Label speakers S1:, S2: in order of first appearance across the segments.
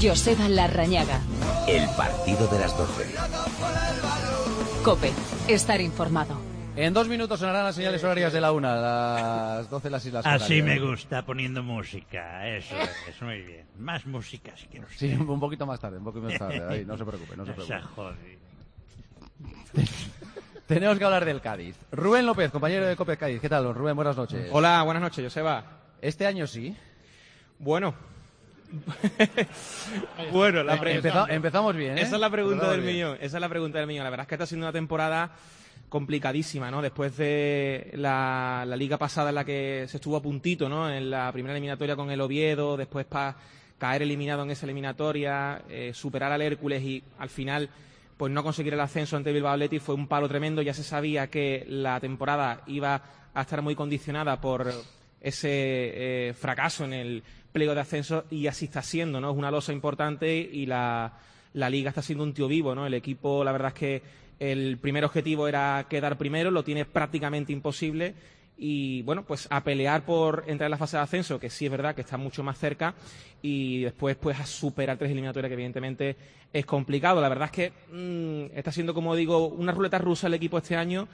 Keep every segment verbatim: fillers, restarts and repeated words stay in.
S1: Joseba Larrañaga.
S2: El partido de las doce.
S1: COPE. Estar informado.
S3: En dos minutos sonarán las señales horarias de la una, las doce las Islas Canarias.
S4: Así me gusta, poniendo música. Eso es, muy bien. Más música si quiero.
S3: Sí, un poquito más tarde, un poquito más tarde. Ahí, no se preocupe, no se preocupe. Tenemos que hablar del Cádiz. Rubén López, compañero de COPE Cádiz. ¿Qué tal, Rubén? Buenas noches.
S5: Hola, buenas noches, Joseba.
S3: ¿Este año sí?
S5: Bueno. bueno, la pre...
S3: Empeza... empezamos bien, ¿eh?
S5: Esa es la pregunta
S3: empezamos
S5: del
S3: bien.
S5: millón. Esa es la pregunta del millón. La verdad es que está siendo una temporada complicadísima, ¿no? Después de la, la liga pasada en la que se estuvo a puntito, ¿no? En la primera eliminatoria con el Oviedo, después para caer eliminado en esa eliminatoria, eh, superar al Hércules y al final pues no conseguir el ascenso ante Bilbao Athletic fue un palo tremendo. Ya se sabía que la temporada iba a estar muy condicionada por ese eh, fracaso en el pliego de ascenso y así está siendo, ¿no? Es una losa importante y la, la liga está siendo un tío vivo, ¿no? El equipo, la verdad es que el primer objetivo era quedar primero, lo tiene prácticamente imposible y, bueno, pues a pelear por entrar en la fase de ascenso, que sí es verdad que está mucho más cerca, y después pues a superar tres eliminatorias, que evidentemente es complicado. La verdad es que mmm, está siendo, como digo, una ruleta rusa el equipo este año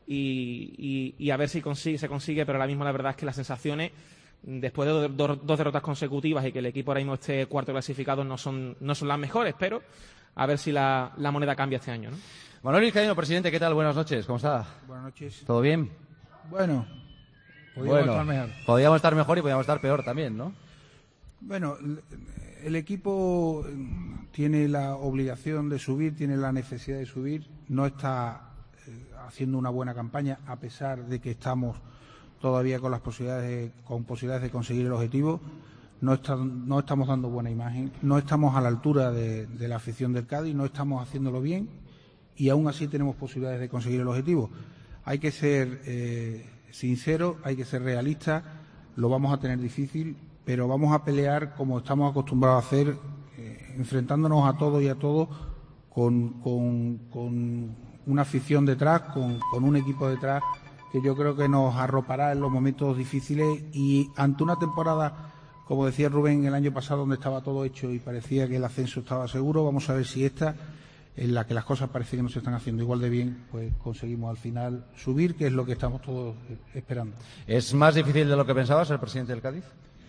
S5: y, y, y a ver si consigue, se consigue, pero ahora mismo la verdad es que las sensaciones, después de do, do, dos derrotas consecutivas y que el equipo ahora mismo esté cuarto clasificado, no son, no son las mejores, pero a ver si la, la moneda cambia este año, ¿no?
S3: Manuel Vizcaíno, presidente, ¿qué tal? Buenas noches, ¿cómo está?
S6: Buenas noches.
S3: ¿Todo bien?
S6: Bueno, podríamos
S3: bueno,
S6: estar mejor.
S3: Podríamos estar mejor y podríamos estar peor también, ¿no?
S6: Bueno, el equipo tiene la obligación de subir, tiene la necesidad de subir, no está haciendo una buena campaña, a pesar de que estamos todavía con las posibilidades de, con posibilidades de conseguir el objetivo. No, está, no estamos dando buena imagen, no estamos a la altura de, de la afición del Cádiz, no estamos haciéndolo bien y aún así tenemos posibilidades de conseguir el objetivo. Hay que ser eh, sinceros, hay que ser realistas, lo vamos a tener difícil, pero vamos a pelear como estamos acostumbrados a hacer, eh, enfrentándonos a todos y a todos con, con, con una afición detrás, con, con un equipo detrás que yo creo que nos arropará en los momentos difíciles y ante una temporada, como decía Rubén, el año pasado donde estaba todo hecho y parecía que el ascenso estaba seguro, vamos a ver si esta, en la que las cosas parece que no se están haciendo igual de bien, pues conseguimos al final subir, que es lo que estamos todos esperando.
S3: ¿Es más difícil de lo que pensabas ser presidente del Cádiz?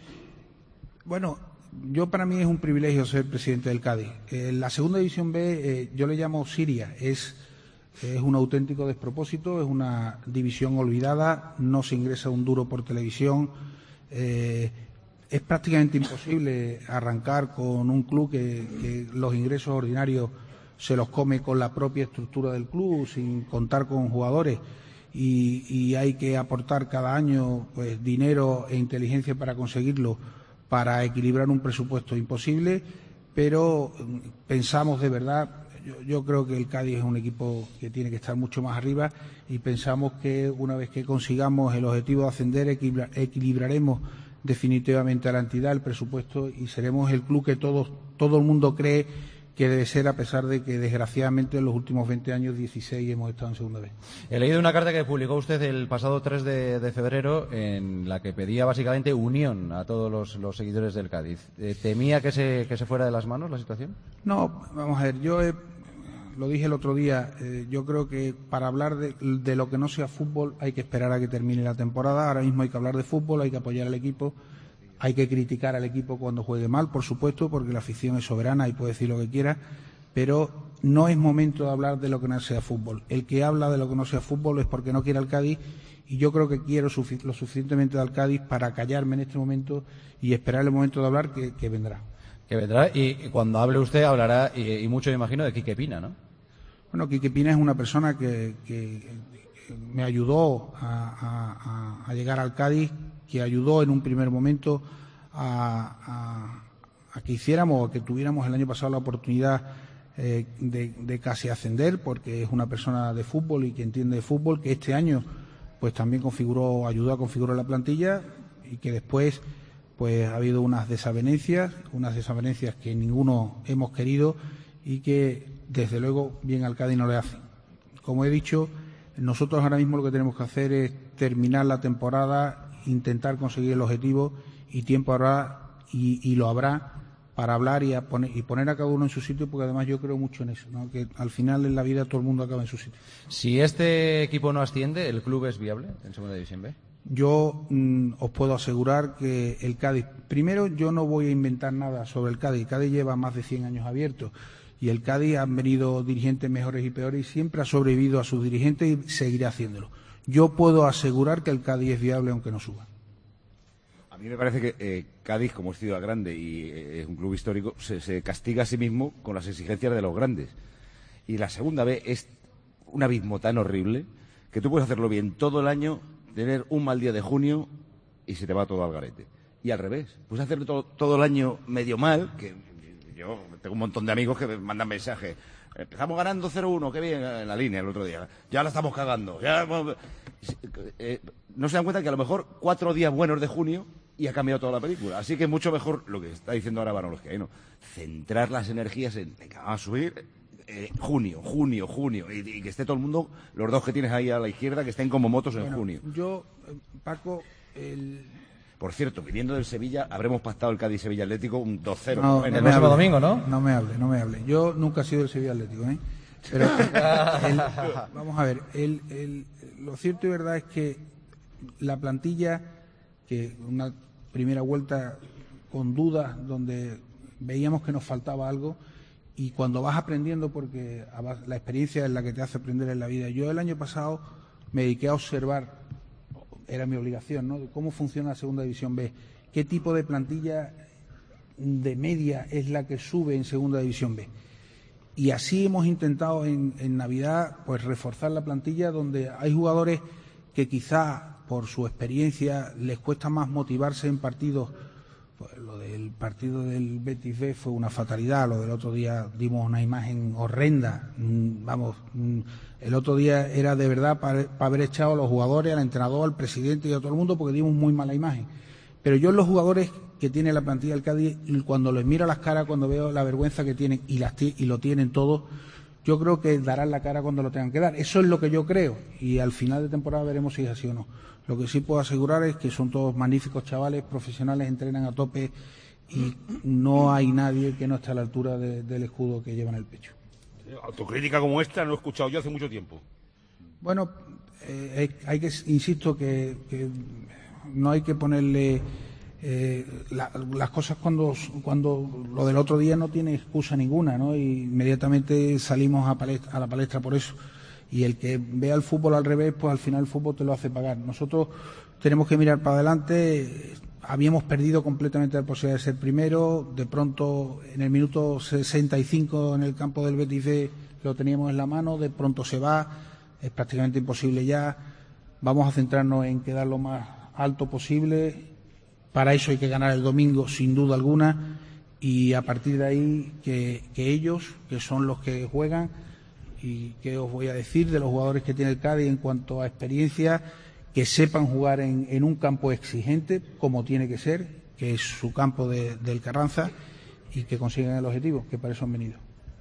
S6: Bueno, yo para mí es un privilegio ser presidente del Cádiz. Eh, la segunda división B eh, yo le llamo Siria, es, es un auténtico despropósito, es una división olvidada, no se ingresa un duro por televisión, eh, es prácticamente imposible arrancar con un club que, que los ingresos ordinarios se los come con la propia estructura del club, sin contar con jugadores, y, y hay que aportar cada año pues dinero e inteligencia para conseguirlo, para equilibrar un presupuesto imposible, pero pensamos de verdad, yo, yo creo que el Cádiz es un equipo que tiene que estar mucho más arriba y pensamos que una vez que consigamos el objetivo de ascender, equilibra, equilibraremos definitivamente a la entidad, el presupuesto, y seremos el club que todos, todo el mundo cree que debe ser, a pesar de que desgraciadamente en los últimos veinte años, dieciséis, hemos estado en segunda vez.
S3: He leído una carta que publicó usted el pasado tres de, de febrero en la que pedía básicamente unión a todos los, los seguidores del Cádiz. Eh, ¿Temía que se, que se fuera de las manos la situación?
S6: No, vamos a ver, yo he, lo dije el otro día, eh, yo creo que para hablar de, de lo que no sea fútbol hay que esperar a que termine la temporada. Ahora mismo hay que hablar de fútbol, hay que apoyar al equipo. Hay que criticar al equipo cuando juegue mal, por supuesto, porque la afición es soberana y puede decir lo que quiera, pero no es momento de hablar de lo que no sea fútbol. El que habla de lo que no sea fútbol es porque no quiere al Cádiz, y yo creo que quiero sufic- lo suficientemente al Cádiz para callarme en este momento y esperar el momento de hablar que, que vendrá.
S3: Que vendrá, y cuando hable usted hablará, y, y mucho me imagino, de Quique Pina, ¿no?
S6: Bueno, Quique Pina es una persona que, que, que me ayudó a, a, a llegar al Cádiz, que ayudó en un primer momento a, a, a que hiciéramos, o que tuviéramos el año pasado la oportunidad eh, de, de casi ascender, porque es una persona de fútbol y que entiende de fútbol, que este año pues también configuró, ayudó a configurar la plantilla, y que después pues ha habido unas desavenencias, unas desavenencias que ninguno hemos querido y que desde luego bien al Cádiz no le hacen. Como he dicho, nosotros ahora mismo lo que tenemos que hacer es terminar la temporada, intentar conseguir el objetivo, y tiempo habrá y, y lo habrá para hablar y, a poner, y poner a cada uno en su sitio, porque además yo creo mucho en eso, ¿no? Que al final en la vida todo el mundo acaba en su sitio.
S3: Si este equipo no asciende, ¿el club es viable en Segunda División B?
S6: Yo mm, os puedo asegurar que el Cádiz, primero yo no voy a inventar nada sobre el Cádiz, el Cádiz lleva más de cien años abierto y el Cádiz han venido dirigentes mejores y peores y siempre ha sobrevivido a sus dirigentes y seguirá haciéndolo. Yo puedo asegurar que el Cádiz es viable aunque no suba.
S2: A mí me parece que eh, Cádiz, como es ciudad grande y eh, es un club histórico, se, se castiga a sí mismo con las exigencias de los grandes. Y la Segunda B es un abismo tan horrible que tú puedes hacerlo bien todo el año, tener un mal día de junio y se te va todo al garete. Y al revés, puedes hacerlo todo, todo el año medio mal, que yo tengo un montón de amigos que me mandan mensajes. Empezamos ganando cero uno, qué bien, en la línea el otro día. Ya la estamos cagando. Ya, eh, no se dan cuenta que a lo mejor cuatro días buenos de junio y ha cambiado toda la película. Así que es mucho mejor lo que está diciendo ahora Manolo Vizcaíno, centrar las energías en, venga, vamos a subir eh, junio, junio, junio, y, y que esté todo el mundo, los dos que tienes ahí a la izquierda, que estén como motos en
S6: bueno,
S2: junio.
S6: Yo, Paco, el...
S2: Por cierto, viniendo del Sevilla, habremos pactado el Cádiz-Sevilla Atlético un dos cero.
S6: No,
S2: en
S6: no
S2: el
S6: me
S2: próximo
S6: hable,
S3: domingo, ¿no?
S6: No me hable, no me hable. Yo nunca he sido del Sevilla Atlético, ¿eh? Pero el, vamos a ver, el, el, lo cierto y verdad es que la plantilla, que una primera vuelta con dudas, donde veíamos que nos faltaba algo, y cuando vas aprendiendo, porque la experiencia es la que te hace aprender en la vida. Yo el año pasado me dediqué a observar, era mi obligación, ¿no?, de cómo funciona la Segunda División B, qué tipo de plantilla de media es la que sube en Segunda División B. Y así hemos intentado en, en Navidad pues reforzar la plantilla, donde hay jugadores que quizá por su experiencia les cuesta más motivarse en partidos. Pues lo del partido del Betis B fue una fatalidad, lo del otro día dimos una imagen horrenda, vamos, el otro día era de verdad para, para haber echado a los jugadores, al entrenador, al presidente y a todo el mundo, porque dimos muy mala imagen. Pero yo en los jugadores que tiene la plantilla del Cádiz, cuando les miro las caras, cuando veo la vergüenza que tienen y, las y lo tienen todos, yo creo que darán la cara cuando lo tengan que dar. Eso es lo que yo creo, y al final de temporada veremos si es así o no. Lo que sí puedo asegurar es que son todos magníficos chavales, profesionales, entrenan a tope y no hay nadie que no esté a la altura de, del escudo que lleva en el pecho.
S7: Autocrítica como esta no he escuchado yo hace mucho tiempo.
S6: Bueno, eh, hay que, insisto, que, que no hay que ponerle eh, la, las cosas cuando, cuando lo del otro día no tiene excusa ninguna, ¿no? Y inmediatamente salimos a, palestra, a la palestra por eso. Y el que vea el fútbol al revés, pues al final el fútbol te lo hace pagar. Nosotros tenemos que mirar para adelante. Habíamos perdido completamente la posibilidad de ser primero. De pronto, en el minuto sesenta y cinco en el campo del Betis B lo teníamos en la mano. De pronto se va. Es prácticamente imposible ya. Vamos a centrarnos en quedar lo más alto posible. Para eso hay que ganar el domingo, sin duda alguna. Y a partir de ahí, que, que ellos, que son los que juegan, y qué os voy a decir de los jugadores que tiene el Cádiz en cuanto a experiencia, que sepan jugar en, en un campo exigente, como tiene que ser, que es su campo de, del Carranza, y que consigan el objetivo, que para eso han venido.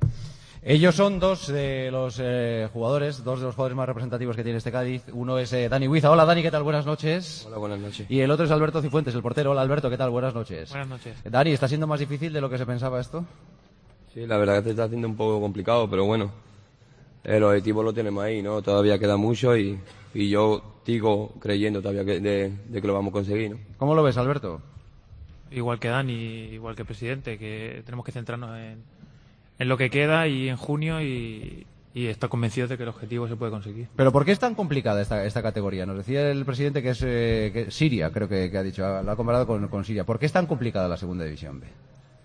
S3: Ellos son dos de los eh, jugadores, dos de los jugadores más representativos que tiene este Cádiz. Uno es eh, Dani Huiza. Hola Dani, ¿qué tal? Buenas noches.
S8: Hola, buenas noches.
S3: Y el otro es Alberto Cifuentes, el portero. Hola Alberto, ¿qué tal? Buenas noches.
S5: Buenas noches.
S3: Dani, ¿está siendo más difícil de lo que se pensaba esto?
S8: Sí, la verdad que se está haciendo un poco complicado, pero bueno, el objetivo lo tenemos ahí, ¿no? Todavía queda mucho y, y yo sigo creyendo todavía que, de, de que lo vamos a conseguir, ¿no?
S3: ¿Cómo lo ves, Alberto?
S9: Igual que Dani, igual que el presidente, que tenemos que centrarnos en, en lo que queda y en junio y, y estar convencidos de que el objetivo se puede conseguir.
S3: ¿Pero por qué es tan complicada esta, esta categoría? Nos decía el presidente que es eh, que Siria, creo que, que ha dicho, lo ha comparado con, con Siria. ¿Por qué es tan complicada la Segunda División B?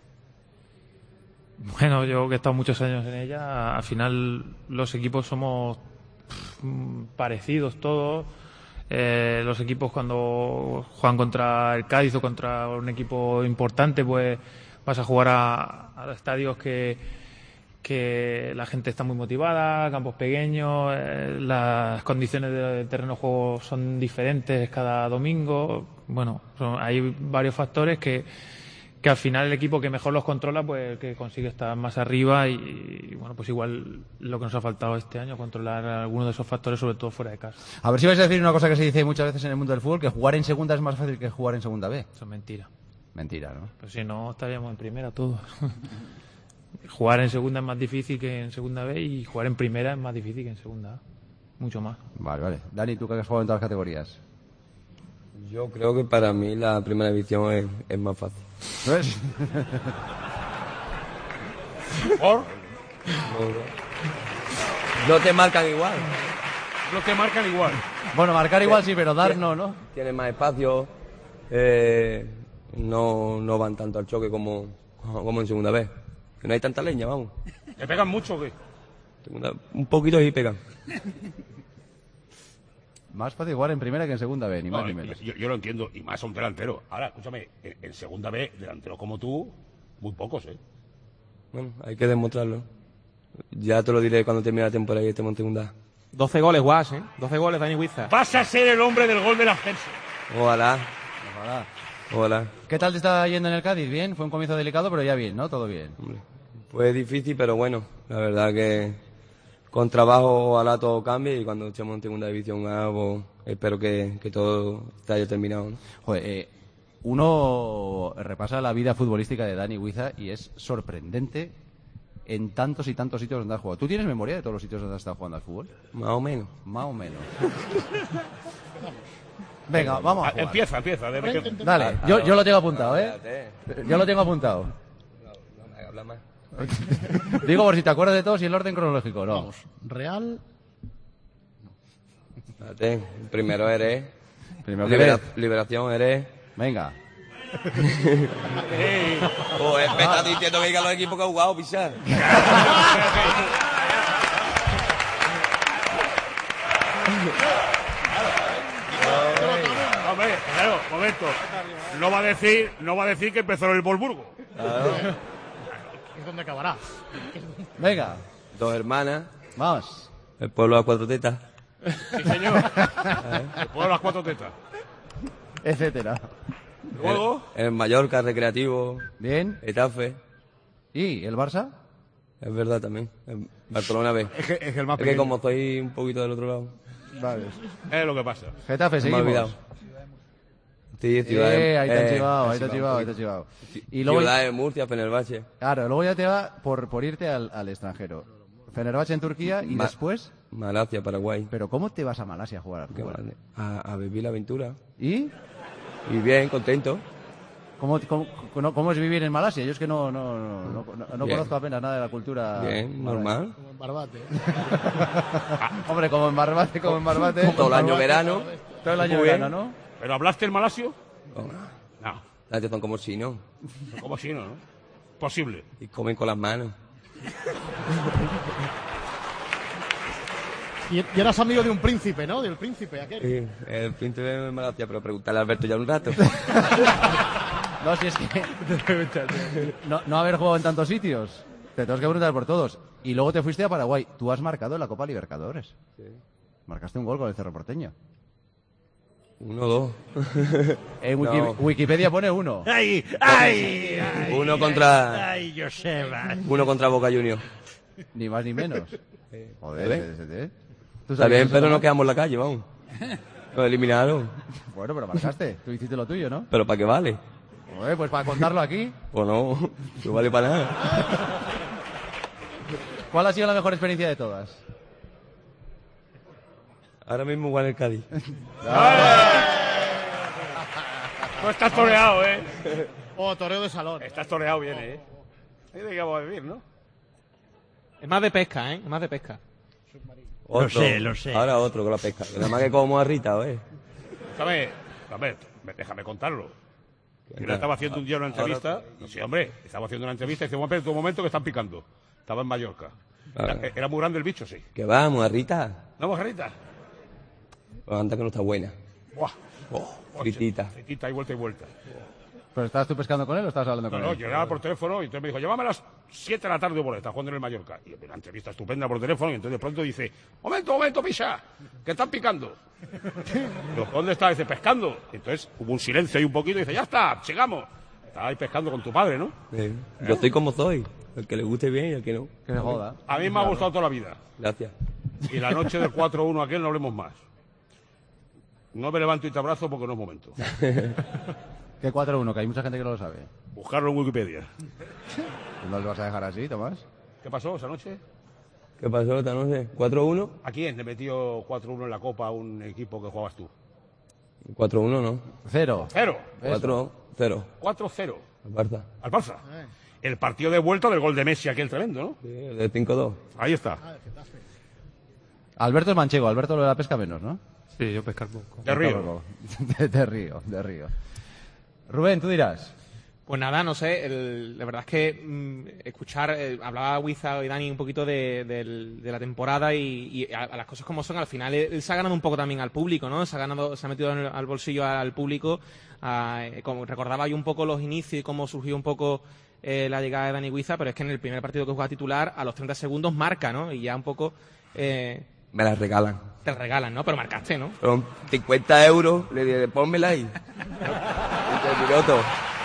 S9: Bueno, yo que he estado muchos años en ella, al final los equipos somos parecidos todos. Eh, los equipos cuando juegan contra el Cádiz o contra un equipo importante, pues vas a jugar a, a estadios que, que la gente está muy motivada, campos pequeños, eh, las condiciones de terreno de juego son diferentes cada domingo. Bueno, son, hay varios factores que que al final el equipo que mejor los controla, pues que consigue estar más arriba y, y bueno, pues igual lo que nos ha faltado este año, controlar algunos de esos factores, sobre todo fuera de casa.
S3: A ver si vais a decir una cosa que se dice muchas veces en el mundo del fútbol, que jugar en segunda es más fácil que jugar en segunda B.
S9: Eso es mentira.
S3: Mentira, ¿no?
S9: Pues si no, estaríamos en primera todos. Jugar en segunda es más difícil que en segunda B y jugar en primera es más difícil que en segunda A. Mucho más.
S3: Vale, vale. Dani, ¿tú que has jugado en todas las categorías?
S8: Yo creo que para mí la primera división es, es más fácil.
S3: ¿Ves?
S7: ¿Por?
S8: No te marcan igual.
S7: No te marcan igual.
S3: Bueno, marcar igual sí, pero dar no, ¿no?
S8: Tienes más espacio. Eh, no, no van tanto al choque como, como en segunda vez. Que no hay tanta leña, vamos.
S7: ¿Te pegan mucho o qué?
S8: Segunda, un poquito sí pegan.
S3: Más fácil jugar en primera que en segunda B, ni más
S7: No,
S3: ni menos.
S7: yo, yo lo entiendo, y más a un delantero. Ahora, escúchame, en, en segunda B, delanteros como tú, muy pocos, ¿eh?
S8: Bueno, hay que demostrarlo. Ya te lo diré cuando termine la temporada y estemos en segunda.
S5: doce goles, Guas, ¿eh? doce goles, Dani Huiza.
S7: Vas a ser el hombre del gol del ascenso.
S8: Ojalá.
S3: Ojalá.
S8: Ojalá.
S3: ¿Qué tal te está yendo en el Cádiz? Bien, fue un comienzo delicado, pero ya bien, ¿no? Todo bien.
S8: Hombre, fue difícil, pero bueno, la verdad que con trabajo ojalá todo cambie y cuando estemos en segunda división A, pues, espero que, que todo esté ya terminado, ¿no?
S3: Joder, eh, uno repasa la vida futbolística de Dani Huiza y es sorprendente en tantos y tantos sitios donde has jugado. ¿Tú tienes memoria de todos los sitios donde has estado jugando al fútbol?
S8: Más o menos.
S3: Más o menos. Venga, vamos a jugar.
S7: Empieza, empieza. de- que-
S3: Dale, yo, yo lo tengo apuntado, ¿eh? Yo lo tengo apuntado.
S8: Habla más.
S3: Digo por si te acuerdas de todos y el orden cronológico, ¿no?
S10: Vamos, Real,
S8: Espérate, primero eres.
S3: Primero que
S8: Libera-
S3: eres.
S8: liberación eres.
S3: Venga.
S8: Pues me estás diciendo que diga los equipos que ha jugado, pisar.
S7: Hombre, claro, momento. No va a decir, no va a decir que empezó en el Wolfsburgo.
S10: es donde acabará.
S3: Venga.
S8: Dos hermanas.
S3: Vamos.
S8: El pueblo a cuatro tetas.
S7: Sí, señor. Después de las cuatro tetas.
S3: Etcétera.
S7: Luego,
S8: El, el Mallorca, Recreativo.
S3: Bien.
S8: Etafe.
S3: ¿Y el Barça?
S8: Es verdad también. El Barcelona B.
S7: es que, es que el más
S8: Es que
S7: pequeño.
S8: como estoy un poquito del otro lado.
S3: Vale.
S7: Es lo que pasa.
S3: Getafe,
S8: Me he
S3: seguimos.
S8: olvidado. Sí, ciudad de-
S3: Eh, ahí te has
S8: eh,
S3: chivado, ahí te has
S8: un
S3: chivado, ahí te
S8: poquito.
S3: has chivado. Y luego,
S8: Ciudad de Murcia, Fenerbahce.
S3: claro, luego ya te va por, por irte al, al extranjero. Fenerbahce en Turquía y
S8: Ma-
S3: después...
S8: Malasia, Paraguay.
S3: Pero ¿cómo te vas a Malasia a jugar al
S8: Qué
S3: fútbol?
S8: grande. A, a vivir la aventura.
S3: ¿Y?
S8: Y bien, contento.
S3: ¿Cómo, cómo, cómo- cómo es vivir en Malasia? Yo es que no, no, no, no, no- no
S8: Bien.
S3: conozco apenas nada de la cultura.
S8: Bien,
S3: malasia.
S8: normal.
S10: Como en Barbate.
S3: Hombre, como en Barbate, como en Barbate.
S8: Todo el año verano.
S3: Todo el año
S8: Muy bien.
S3: verano, ¿no?
S7: ¿Pero hablaste el malasio? No.
S8: Las son como chinos.
S7: ¿Cómo si no, no? Posible.
S8: Y comen con las manos.
S10: Y, y eras amigo de un príncipe, ¿no? Del príncipe aquel.
S8: Sí, el príncipe de Malasia, pero preguntarle a Alberto ya un rato.
S3: No, si es que... no, no haber jugado en tantos sitios. Te tengo que preguntar por todos. Y luego te fuiste a Paraguay. Tú has marcado en la Copa Libertadores.
S8: Sí.
S3: Marcaste un gol con el Cerro Porteño.
S8: Uno o dos.
S3: En Wiki-
S8: No.
S3: Wikipedia pone uno.
S4: ¡Ay! ¡Ay! ay
S8: Uno
S4: ay,
S8: contra-
S4: ¡Ay, Joseba!
S8: Uno contra Boca Juniors.
S3: Ni más ni menos. Joder,
S8: ¿Ves?
S3: ese- ese- ese. ¿Tú
S8: Está
S3: sabías
S8: bien,
S3: eso,
S8: pero
S3: no?
S8: nos quedamos en la calle, vamos. Nos eliminaron.
S3: Bueno, pero marcaste. Tú hiciste lo tuyo, ¿no?
S8: ¿Pero para qué vale?
S3: Joder, pues para contarlo aquí.
S8: Pues no, no vale para nada.
S3: ¿Cuál ha sido la mejor experiencia de todas?
S8: Ahora mismo igual el Cádiz.
S7: No estás toreado, ¿eh?
S10: Oh, toreo de salón.
S7: Estás toreado bien, ¿eh? Ahí de qué vamos a vivir, ¿no?
S5: Es más de pesca, ¿eh? Es más de pesca.
S8: Otro.
S4: sé, lo sé.
S8: Ahora otro con la pesca. Nada más que como a Rita, ¿eh?
S7: Déjame, déjame, déjame contarlo. Yo le estaba haciendo un día una entrevista. No, sí, hombre, estaba haciendo una entrevista y dice, un momento, un momento que están picando. Estaba en Mallorca. Era,
S8: Ah.
S7: era muy grande el bicho, sí.
S8: Que vamos, a Rita.
S7: ¿No, mojarita?
S8: Pues anda que no está buena.
S7: Buah.
S8: Oh, fritita.
S7: Fritita y vuelta y vuelta.
S3: ¿Pero estabas tú pescando con él o estabas hablando
S7: No,
S3: con
S7: no,
S3: él?
S7: yo llamaba por teléfono y entonces me dijo, llámame a las siete de la tarde, por está jugando en el Mallorca. Y una entrevista estupenda por teléfono y entonces de pronto dice, momento, momento, pisa, que están picando. Digo, ¿dónde está? Dice, pescando. Entonces hubo un silencio ahí un poquito y dice, ya está, sigamos. Estaba ahí pescando con tu padre, ¿no?
S8: Sí. Yo estoy como soy. El que le guste bien y el que no.
S3: Que se joda.
S7: A mí me ha gustado toda la vida.
S8: Gracias.
S7: Y la noche del cuatro uno aquel no hablemos más. No me levanto y te abrazo porque no es momento.
S3: ¿Qué cuatro uno? Que hay mucha gente que no lo sabe.
S7: Buscarlo en Wikipedia.
S3: ¿No le vas a dejar así, Tomás?
S7: ¿Qué pasó esa noche?
S8: ¿Qué pasó esta noche? ¿cuatro uno?
S7: ¿A quién le metió cuatro uno en la Copa a un equipo que jugabas tú?
S8: cuatro uno, ¿no?
S3: Cero.
S7: Cero.
S8: cuatro cero.
S7: cuatro cero.
S8: Al Barça.
S7: Al Barça. El partido de vuelta del gol de Messi, aquel tremendo, ¿no?
S8: Sí, el de cinco dos.
S7: Ahí está.
S3: Alberto es manchego, Alberto lo de la pesca menos, ¿no?
S9: Sí, yo pescar poco.
S7: De Río.
S3: De, de Río, de Río. Rubén, tú dirás.
S5: Pues nada, no sé, el- la verdad es que mmm, escuchar, eh, hablaba Huiza y Dani un poquito de, del- de la temporada y, y a, a las cosas como son, al final él, él se ha ganado un poco también al público, ¿no? Se ha ganado, se ha metido en el- al bolsillo al público, a, eh, como recordaba yo un poco los inicios y cómo surgió un poco eh, la llegada de Dani Huiza, pero es que en el primer partido que juega titular, a los treinta segundos marca, ¿no? Y ya un poco eh,
S8: Me las regalan.
S5: te regalan, ¿no? Pero marcaste, ¿no?
S8: Fueron cincuenta euros, le dije, pónmela ahí. Y terminó todo.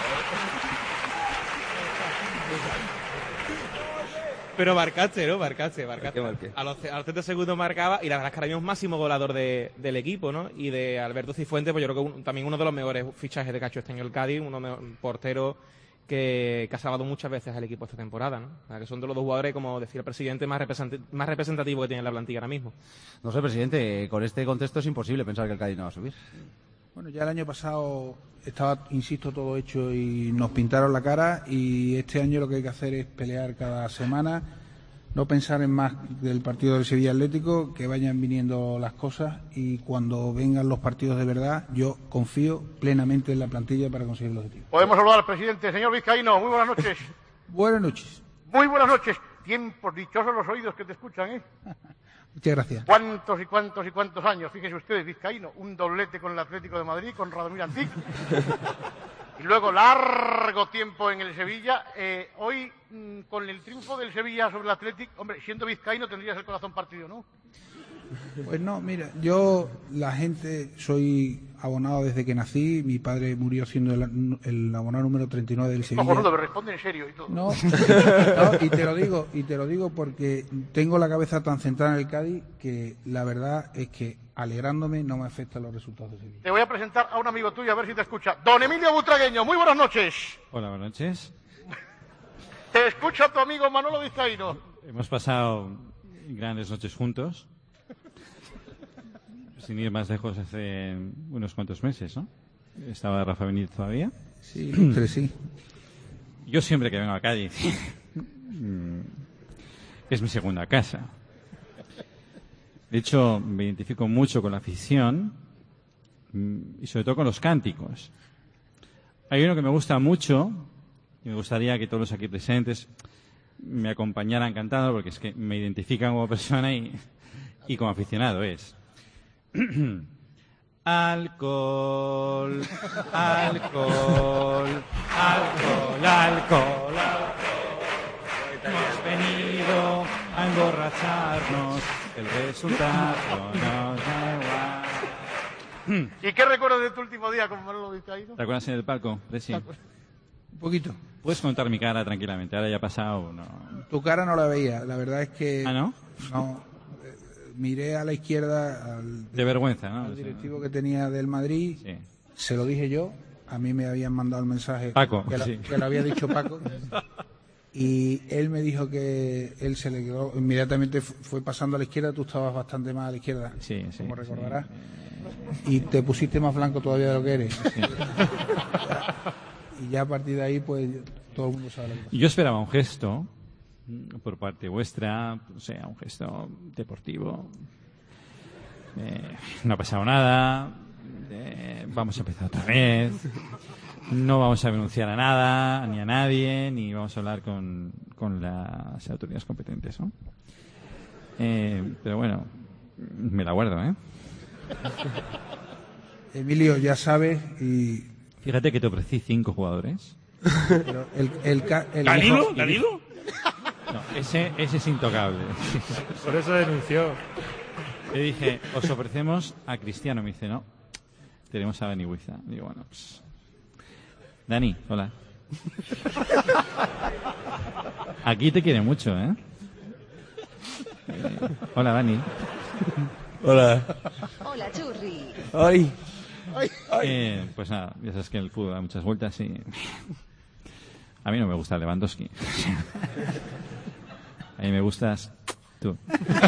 S5: Pero marcaste, ¿no? Marcaste, marcaste.
S8: Marqué, marqué.
S5: A los, a los treinta segundos marcaba y la verdad es que ahora mismo es máximo goleador de, del equipo, ¿no? Y de Alberto Cifuentes, pues yo creo que un- también uno de los mejores fichajes de Cacho este año el Cádiz, uno de un portero que, que ha salvado muchas veces al equipo esta temporada, ¿no? O sea, que son de los dos jugadores, como decía el presidente, más, represent- más representativos que tiene la plantilla ahora mismo.
S3: No sé, presidente, con este contexto es imposible pensar que el Cádiz no va a subir.
S6: Bueno, ya el año pasado estaba, insisto, todo hecho y nos pintaron la cara, y este año lo que hay que hacer es pelear cada semana, no pensar en más del partido del Sevilla Atlético, que vayan viniendo las cosas, y cuando vengan los partidos de verdad, yo confío plenamente en la plantilla para conseguir el objetivo.
S10: Podemos saludar al presidente. Señor Vizcaíno, muy buenas noches.
S6: Buenas noches.
S10: Muy buenas noches. Tiempos dichosos los oídos que te escuchan, ¿eh?
S6: Muchas gracias.
S10: ¿Cuántos y cuántos y cuántos años? Fíjese ustedes, Vizcaíno, un doblete con el Atlético de Madrid, con Radomir Antic. Y luego largo tiempo en el Sevilla. Eh, hoy, mmm, con el triunfo del Sevilla sobre el Atlético, hombre, siendo vizcaíno tendrías el corazón partido, ¿no?
S6: Pues no, mira, yo, la gente, soy abonado desde que nací. Mi padre murió siendo el, el abonado número treinta y nueve del Sevilla.
S10: Cojonudo, me responde en serio y todo.
S6: No, no, y te lo digo, y te lo digo porque tengo la cabeza tan centrada en el Cádiz que la verdad es que, alegrándome, no me afectan los resultados de Sevilla.
S10: Te voy a presentar a un amigo tuyo a ver si te escucha. Don Emilio Butragueño, muy buenas noches.
S11: Hola, buenas noches.
S10: Te escucha tu amigo Manolo Vizcaíno.
S11: Hemos pasado grandes noches juntos. Sin ir más lejos, hace unos cuantos meses, ¿no? Estaba Rafa Benítez todavía.
S6: Sí, ilustre, sí.
S11: Yo siempre que vengo a Cádiz mm, es mi segunda casa. De hecho, me identifico mucho con la afición mm, y sobre todo con los cánticos. Hay uno que me gusta mucho y me gustaría que todos los aquí presentes me acompañaran cantando, porque es que me identifican como persona y, y como aficionado es. Alcohol, alcohol, alcohol, alcohol, alcohol. Hemos venido a emborracharnos, el resultado nos da igual.
S10: ¿Y qué recuerdas de tu último día con Manolo Vizcaíno?
S11: ¿Te acuerdas en el palco, Presi?
S6: Un poquito.
S11: Puedes contar mi cara tranquilamente, ahora ya ha pasado. No.
S6: Tu cara no la veía, la verdad es que...
S11: ¿Ah, no?
S6: No, eh, miré a la izquierda al,
S11: De vergüenza, ¿no?
S6: al directivo que tenía del Madrid,
S11: Sí.
S6: se lo dije yo, a mí me habían mandado el mensaje
S11: Paco,
S6: que, lo,
S11: sí.
S6: que lo había dicho Paco, y él me dijo que él se le quedó, inmediatamente fu- fue pasando a la izquierda, tú estabas bastante más a la izquierda,
S11: Sí, sí,
S6: como
S11: sí.
S6: recordarás, y te pusiste más blanco todavía de lo que eres. Y ya a partir de ahí, pues todo el mundo sabe lo que pasa.
S11: Yo esperaba un gesto mm, por parte vuestra, o sea, un gesto deportivo. Eh, no ha pasado nada, eh, vamos a empezar otra vez, no vamos a renunciar a nada, ni a nadie, ni vamos a hablar con, con las autoridades competentes, ¿no? Eh, pero bueno, me la guardo, ¿eh?
S6: Emilio, ya sabes, y
S11: Fíjate que te ofrecí cinco jugadores.
S6: pero el, el, ca- el
S7: ¿Danilo?
S6: hijo-
S7: ¿Danilo?
S11: No, ese, ese es intocable.
S9: Por eso denunció.
S11: Le dije, os ofrecemos a Cristiano. Me dice, no, tenemos a Dani Huiza. Digo, bueno, pues... Dani, hola. Aquí te quiere mucho, ¿eh? Eh, hola, Dani.
S8: Hola.
S1: Hola, Churri.
S8: Ay,
S10: Ay, ay.
S11: Eh, pues nada, ya sabes que el fútbol da muchas vueltas y... A mí no me gusta Lewandowski. A mí me gustas tú.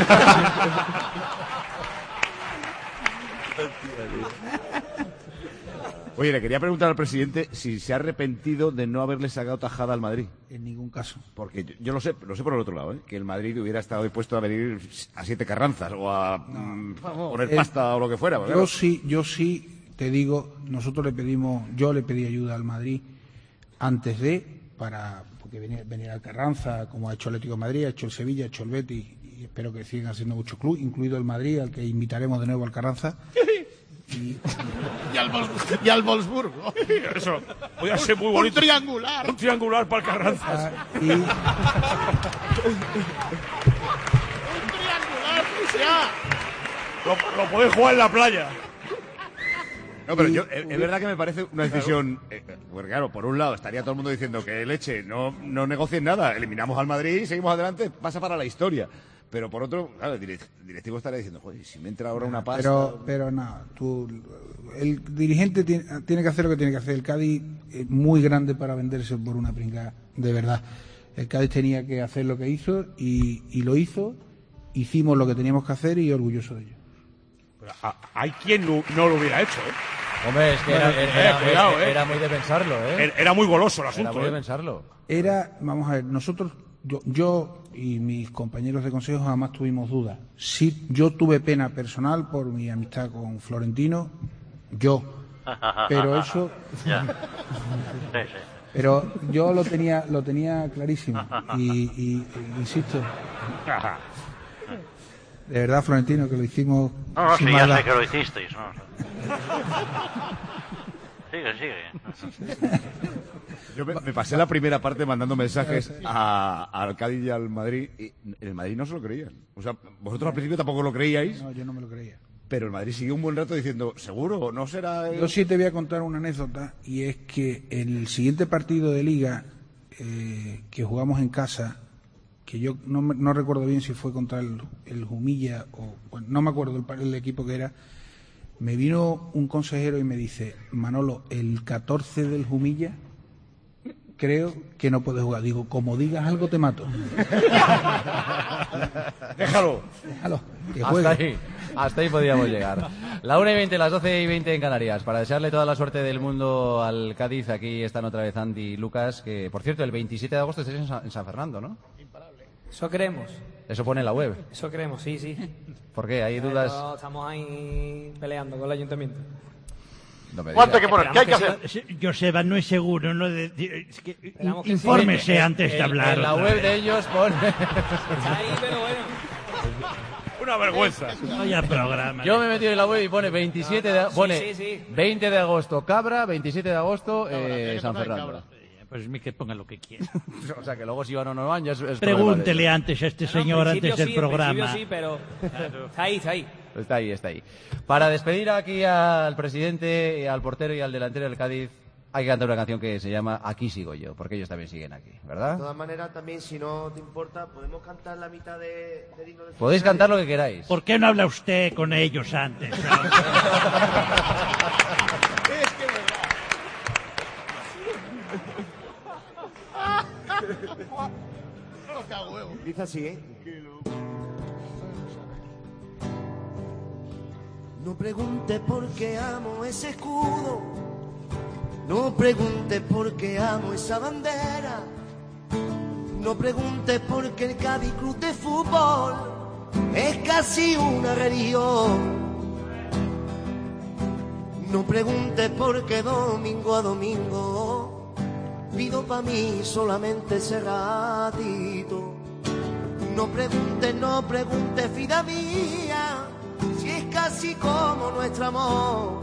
S2: Oye, le quería preguntar al presidente si se ha arrepentido de no haberle sacado tajada al Madrid.
S6: En ningún caso.
S2: Porque yo, yo lo sé, lo sé por el otro lado, ¿eh? Que el Madrid hubiera estado dispuesto a venir a siete Carranzas o a mm, poner pasta o lo que fuera.
S6: Yo
S2: ¿verdad?
S6: sí, yo sí te digo, nosotros le pedimos, yo le pedí ayuda al Madrid antes de, para porque venía, venía al Carranza, como ha hecho el Atlético de Madrid, ha hecho el Sevilla, ha hecho el Betis, y espero que sigan haciendo muchos clubes, incluido el Madrid, al que invitaremos de nuevo al Carranza. Y,
S10: y, al, Wolfs- y al Wolfsburgo.
S7: Eso podría ser muy bonito.
S10: Un triangular.
S7: Un triangular para el Carranza.
S6: Ah, y,
S10: Un triangular, pues ya.
S7: Lo, lo podéis jugar en la playa.
S2: No, pero yo, es, es verdad que me parece una decisión, eh, porque claro, por un lado estaría todo el mundo diciendo que leche, no, no negocien nada, eliminamos al Madrid, seguimos adelante, pasa para la historia. Pero por otro, claro, el direct- directivo estaría diciendo, joder, si me entra ahora una pasta...
S6: pero, pero no, tú, el dirigente tiene, tiene que hacer lo que tiene que hacer. El Cádiz es muy grande para venderse por una pringada, de verdad. El Cádiz tenía que hacer lo que hizo y, y lo hizo, hicimos lo que teníamos que hacer y orgulloso de ello.
S7: Pero a- hay quien no, no lo hubiera hecho, ¿eh?
S3: Hombre, es que era,
S7: Eh,
S3: era- era-
S7: cuidado,
S3: era-
S7: eh.
S3: era muy de pensarlo, ¿eh?
S7: Era- Era muy goloso el
S3: Era
S7: asunto.
S3: muy de
S7: ¿eh?
S3: pensarlo.
S6: Era, vamos a ver, nosotros, yo, yo y mis compañeros de consejo jamás tuvimos dudas. Sí, yo tuve pena personal por mi amistad con Florentino, yo, pero eso,
S12: Ya. Sí, sí.
S6: pero yo lo tenía, lo tenía clarísimo y, y- y insisto, de verdad, Florentino, que lo hicimos
S12: No, no, sí,
S6: sin
S12: ya
S6: maldad.
S12: sé que lo hicisteis. No, sigue, sigue.
S2: Yo me, me pasé la primera parte mandando mensajes a- al Cádiz y al Madrid, y en el Madrid no se lo creían. O sea, vosotros al principio tampoco lo creíais,
S6: No, yo no me lo creía.
S2: pero el Madrid siguió un buen rato diciendo, ¿seguro? ¿No será...? el-?".
S6: Yo sí te voy a contar una anécdota, y es que el siguiente partido de Liga eh, que jugamos en casa, que yo no, me- no recuerdo bien si fue contra el, el Jumilla o bueno, no me acuerdo el, par- el equipo que era, me vino un consejero y me dice, Manolo, el catorce del Jumilla creo que no puedes jugar. Digo, como digas algo te mato.
S7: Déjalo.
S6: Déjalo, que
S3: Hasta
S6: juegue.
S3: ahí, hasta ahí podíamos llegar. La una y veinte, las doce y veinte en Canarias. Para desearle toda la suerte del mundo al Cádiz, aquí están otra vez Andy y Lucas, que por cierto, el veintisiete de agosto estáis en San, en San Fernando, ¿no?
S13: Eso creemos.
S3: Eso pone en la web.
S13: Eso creemos, sí, sí.
S3: ¿Por qué? ¿Hay dudas?
S13: Pero estamos ahí peleando con el ayuntamiento.
S3: No me
S10: ¿Cuánto hay
S3: digas.
S10: que poner? ¿Qué hay que
S13: Esperamos
S10: hacer?
S4: Joseba, no es seguro, no de- de- es que-
S13: Esperamos que sí.
S4: infórmese
S3: En-
S4: antes de
S3: en-
S4: hablar.
S3: En la
S4: otra
S3: web
S4: vez.
S3: de ellos pone...
S13: Está ahí, pero bueno.
S7: Una vergüenza.
S4: Vaya programa.
S3: Yo me he metido en la web y pone veintisiete de,
S13: sí,
S3: pone
S13: sí, sí.
S3: veinte de agosto Cabra, veintisiete de agosto eh,
S10: tiene que
S3: San
S10: poner
S3: Fernando.
S4: Pues que ponga lo que quiera.
S3: O sea que luego si van o no van ya es, es problema de
S4: Pregúntele
S3: ellos.
S4: antes a este
S13: No, no, en
S4: señor
S13: principio
S4: antes del
S13: sí, en
S4: programa.
S13: principio sí, pero está ahí, está ahí.
S3: Está ahí, está ahí. Para despedir aquí al presidente, al portero y al delantero del Cádiz, hay que cantar una canción que se llama Aquí sigo yo, porque ellos también siguen aquí,
S14: De
S3: ¿verdad?
S14: todas maneras, también, si no te importa, podemos cantar la mitad de, del himno del
S3: Podéis cantar lo que queráis.
S4: ¿Por qué no habla usted con ellos antes?
S14: Dice así, ¿eh? No preguntes por qué amo ese escudo, no preguntes por qué amo esa bandera, no preguntes por qué el Cádiz Club de Fútbol es casi una religión. No preguntes por qué domingo a domingo pido pa' mí solamente ese ratito. No preguntes, no preguntes, vida mía, si es casi como nuestro amor.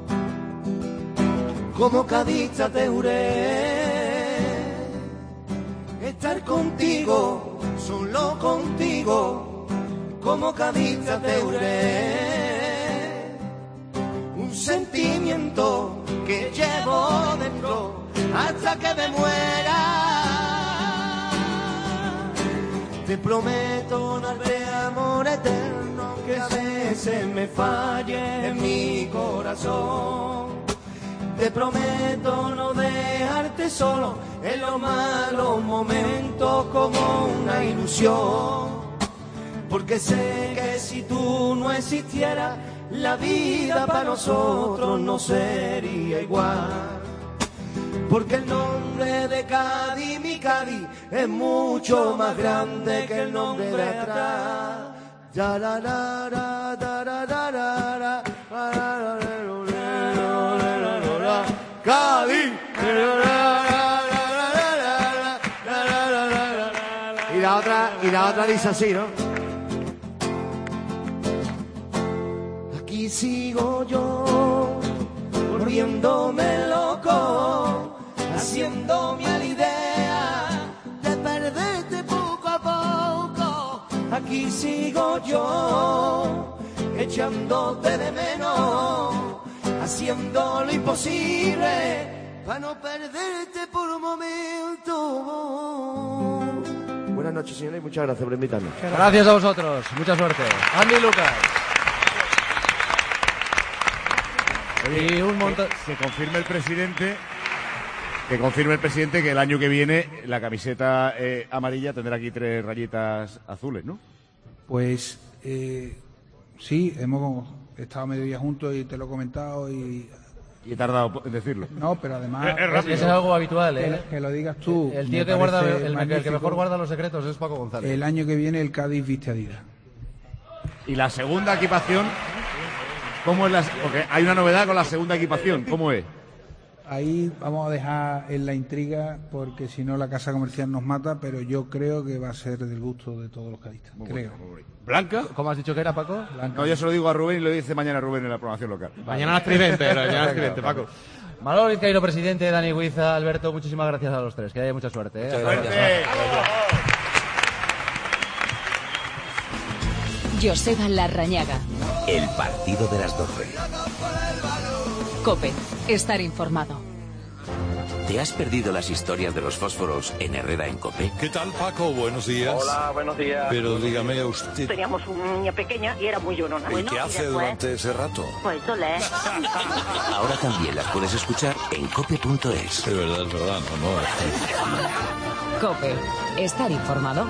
S14: Como cadista te juré estar contigo, solo contigo. Como cadista te juré un sentimiento que llevo dentro hasta que me muera. Te prometo no darte a amor eterno que a veces me falle en mi corazón. Te prometo no dejarte solo en los malos momentos como una ilusión. Porque sé que si tú no existieras, la vida para nosotros no sería igual. Porque el nombre de Cádiz, mi Cádiz, es mucho más grande que el nombre de atrás. Ya la la la la la la la la Cádiz. Y la otra, y la otra dice así, ¿no? Aquí sigo yo, volviéndome loco, haciéndome a la idea de perderte poco a poco. Aquí sigo yo, echándote de menos, haciendo lo imposible para no perderte por un momento. Buenas noches, señores, y muchas gracias por invitarme.
S3: Gracias a vosotros. Mucha suerte. Andy y Lucas.
S2: Y un montón. Que, que confirme el presidente. Que confirme el presidente que el año que viene la camiseta eh, amarilla tendrá aquí tres rayitas azules, ¿no?
S6: Pues eh, sí, hemos estado medio día juntos y te lo he comentado y...
S2: Y he tardado en decirlo.
S6: No, pero además...
S3: Es, es, es algo habitual, ¿eh?
S6: Que, que lo digas tú.
S3: El, el tío que guarda, el, el que mejor guarda los secretos es Paco González.
S6: El año que viene el Cádiz viste Adidas.
S2: Y la segunda equipación, ¿cómo es la...? Porque hay una novedad con la segunda equipación, ¿cómo es?
S6: Ahí vamos a dejar en la intriga porque si no la casa comercial nos mata, pero yo creo que va a ser del gusto de todos los cadistas. Muy creo.
S2: Bueno, ¿Blanca?
S3: ¿Cómo has dicho que era, Paco?
S6: Blanca.
S2: No, yo se lo digo a Rubén y lo dice mañana Rubén en la programación local.
S5: Mañana a las tridente, mañana a las tridente, Paco.
S3: Manolo Vizcaíno, presidente, Dani Guiza, Alberto, muchísimas gracias a los tres. Que haya mucha suerte. ¿eh?
S2: Muchas gracias.
S1: Joseba Larrañaga.
S15: El partido de las doce.
S1: COPE. Estar informado.
S15: ¿Te has perdido las historias de los fósforos en Herrera en COPE?
S16: ¿Qué tal, Paco? Buenos días.
S17: Hola, buenos días.
S16: Pero dígame usted...
S17: Teníamos una niña pequeña y era muy llorona.
S16: ¿Y
S17: Bueno,
S16: qué hace
S17: después,
S16: durante ese rato?
S17: Pues eso lee.
S15: Ahora también las puedes escuchar en cope punto es.
S16: Es verdad, es verdad, no, no.
S1: COPE. Estar informado.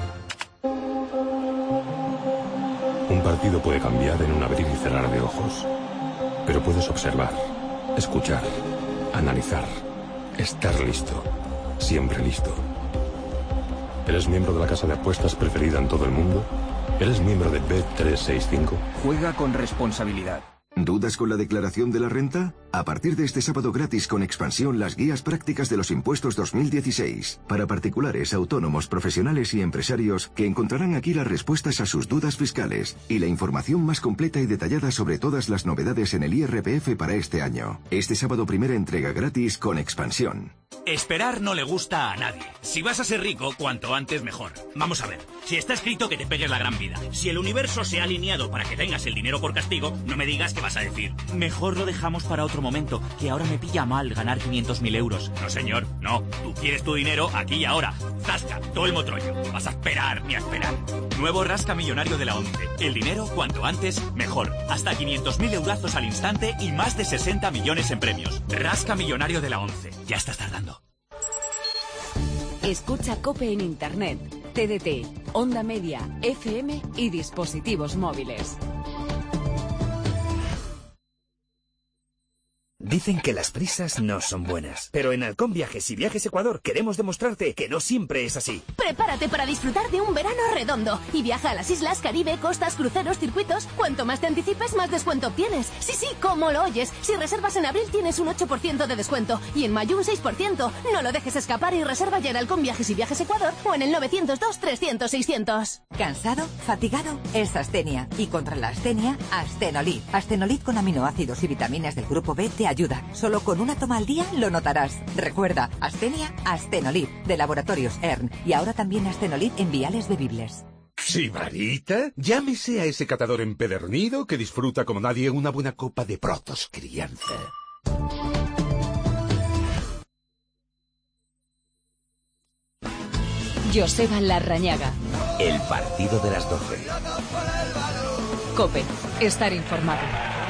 S18: Un partido puede cambiar en un abrir y cerrar de ojos, pero puedes observar, escuchar, analizar, estar listo, siempre listo. ¿Eres miembro de la casa de apuestas preferida en todo el mundo? ¿Eres miembro de Bet trescientos sesenta y cinco?
S19: Juega con responsabilidad.
S20: ¿Dudas con la declaración de la renta? A partir de este sábado gratis con Expansión las guías prácticas de los impuestos dos mil dieciséis. Para particulares, autónomos, profesionales y empresarios que encontrarán aquí las respuestas a sus dudas fiscales y la información más completa y detallada sobre todas las novedades en el I R P F para este año. Este sábado primera entrega gratis con Expansión.
S21: Esperar no le gusta a nadie. Si vas a ser rico, cuanto antes mejor. Vamos a ver, si está escrito que te pegues la gran vida, si el universo se ha alineado para que tengas el dinero por castigo, no me digas que vas a decir, mejor lo dejamos para otro momento, que ahora me pilla mal ganar quinientos mil euros. No, señor, no. Tú quieres tu dinero aquí y ahora. Zasca, todo el motrollo. Vas a esperar ni a esperar. Nuevo Rasca Millonario de la ONCE. El dinero, cuanto antes, mejor. Hasta quinientos mil eurazos al instante y más de sesenta millones en premios. Rasca Millonario de la ONCE. Ya estás tardando.
S1: Escucha COPE en Internet, T D T, Onda Media, F M y dispositivos móviles.
S22: Dicen que las prisas no son buenas, pero en Halcón Viajes y Viajes Ecuador queremos demostrarte que no siempre es así.
S23: Prepárate para disfrutar de un verano redondo y viaja a las islas, Caribe, costas, cruceros, circuitos. Cuanto más te anticipes, más descuento obtienes. Sí, sí, como lo oyes. Si reservas en abril tienes un ocho por ciento de descuento y en mayo un seis por ciento. No lo dejes escapar y reserva ya en Halcón Viajes y Viajes Ecuador o en el novecientos dos, trescientos, seiscientos.
S24: ¿Cansado? ¿Fatigado? Es astenia. Y contra la astenia, Astenolit. Astenolit con aminoácidos y vitaminas del grupo B te ayuda. Solo con una toma al día lo notarás. Recuerda, Astenia, Astenolit, de Laboratorios E R N. Y ahora también Astenolit en viales bebibles.
S25: ¿Sibarita? Llámese a ese catador empedernido que disfruta como nadie una buena copa de Protos Crianza.
S1: Joseba Larrañaga.
S15: El partido de las doce.
S1: COPE. Estar informado.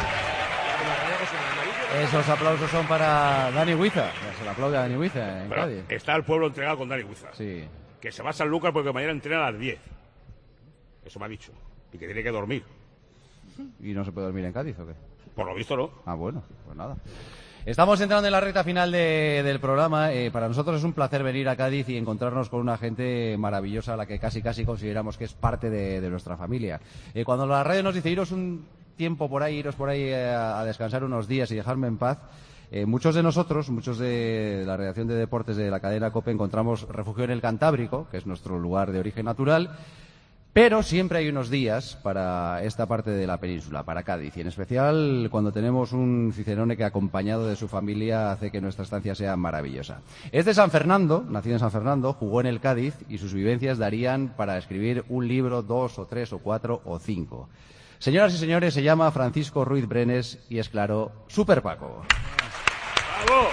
S3: Esos aplausos son para Dani Huiza. Se le aplaude a Dani Huiza en
S7: Pero
S3: Cádiz.
S7: está el pueblo entregado con Dani Huiza.
S3: Sí.
S7: Que se va a San Lucas porque mañana entrena a las diez. Eso me ha dicho. Y que tiene que dormir.
S3: ¿Y no se puede dormir en Cádiz o qué?
S7: Por lo visto no.
S3: Ah, bueno, pues nada. Estamos entrando en la recta final de, del programa. Eh, para nosotros es un placer venir a Cádiz y encontrarnos con una gente maravillosa a la que casi casi consideramos que es parte de, de nuestra familia. Eh, cuando la radio nos dice iros un tiempo por ahí, iros por ahí a, a descansar unos días y dejarme en paz, eh, muchos de nosotros, muchos de la redacción de deportes de la cadena COPE encontramos refugio en el Cantábrico, que es nuestro lugar de origen natural. Pero siempre hay unos días para esta parte de la península, para Cádiz, y en especial cuando tenemos un cicerone que acompañado de su familia hace que nuestra estancia sea maravillosa. Es de San Fernando, nacido en San Fernando, jugó en el Cádiz y sus vivencias darían para escribir un libro, dos o tres o cuatro o cinco. Señoras y señores, se llama Francisco Ruiz Brenes y es claro, Super Paco.
S7: ¡Bravo!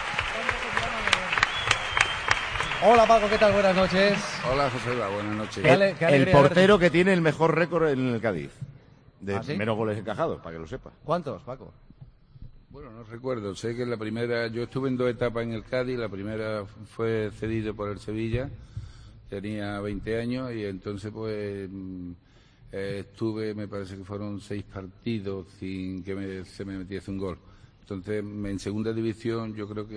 S3: Hola Paco, ¿qué tal? Buenas noches.
S2: Hola Joseba, buenas noches.
S3: Qué ale- qué
S2: el
S3: alegría
S2: portero
S3: verte.
S2: que tiene el mejor récord en el Cádiz. De
S3: ¿Ah, sí?
S2: menos goles encajados, para que lo sepa.
S3: ¿Cuántos, Paco?
S8: Bueno, no recuerdo. Sé que la primera, yo estuve en dos etapas en el Cádiz. La primera fue cedido por el Sevilla. Tenía veinte años y entonces pues mm, eh, estuve, me parece que fueron seis partidos sin que me- se me metiese un gol. Entonces, en segunda división yo creo que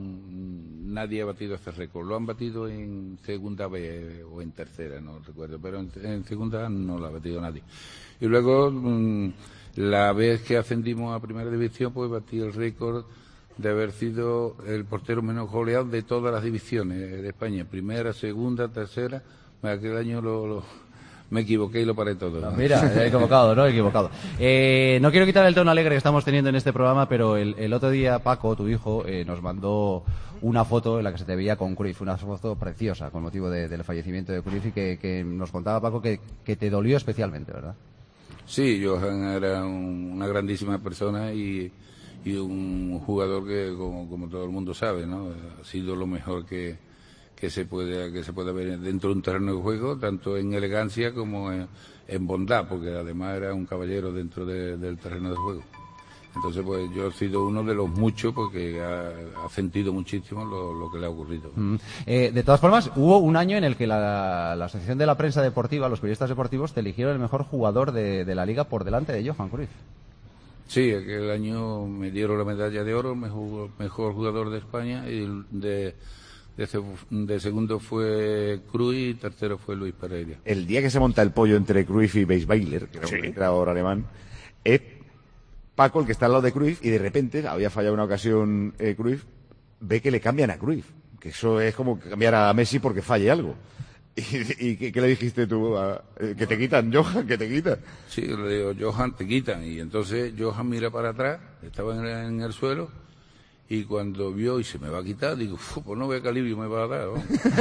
S8: aún nadie ha batido ese récord. Lo han batido en segunda B o en tercera, no recuerdo, pero en, en segunda no lo ha batido nadie. Y luego, mmm, la vez que ascendimos a primera división, pues batí el récord de haber sido el portero menos goleado de todas las divisiones de España. Primera, segunda, tercera. Aquel año lo... lo me equivoqué y lo paré todo.
S3: No, mira, he equivocado, ¿no? He equivocado. Eh, no quiero quitar el tono alegre que estamos teniendo en este programa, pero el, el otro día Paco, tu hijo, eh, nos mandó una foto en la que se te veía con Cruyff, una foto preciosa con motivo de- del fallecimiento de Cruyff y que, que nos contaba Paco que, que te dolió especialmente, ¿verdad?
S8: Sí, Johan era un- una grandísima persona y, y un jugador que, como, como todo el mundo sabe, ¿no? Ha sido lo mejor que, que se puede que se puede ver dentro de un terreno de juego, tanto en elegancia como en, en bondad, porque además era un caballero dentro de- del terreno de juego. Entonces, pues yo he sido uno de los muchos porque ha, ha sentido muchísimo lo, lo que le ha ocurrido.
S3: Mm. Eh, de todas formas, hubo un año en el que la, la Asociación de la Prensa Deportiva, los periodistas deportivos, te eligieron el mejor jugador de, de la Liga por delante de Johan Cruyff.
S8: Sí, aquel año me dieron la medalla de oro, mejor, mejor jugador de España, y el de, de, se- de segundo fue Cruyff y tercero fue Luis Pereira.
S2: El día que se monta el pollo entre Cruyff y Beisweiler, que era un
S8: Sí.
S2: entrenador alemán, es Paco el que está al lado de Cruyff y de repente, había fallado una ocasión eh, Cruyff, ve que le cambian a Cruyff. Que eso es como cambiar a Messi porque falle algo. ¿Y, y qué, qué le dijiste tú? A- eh, que te quitan, Johan, que te quitan.
S8: Sí, le digo, Johan, te quitan. Y entonces Johan mira para atrás, estaba en, en el suelo, y cuando vio y se me va a quitar, digo, "Fu, pues no ve qué alivio me va a dar.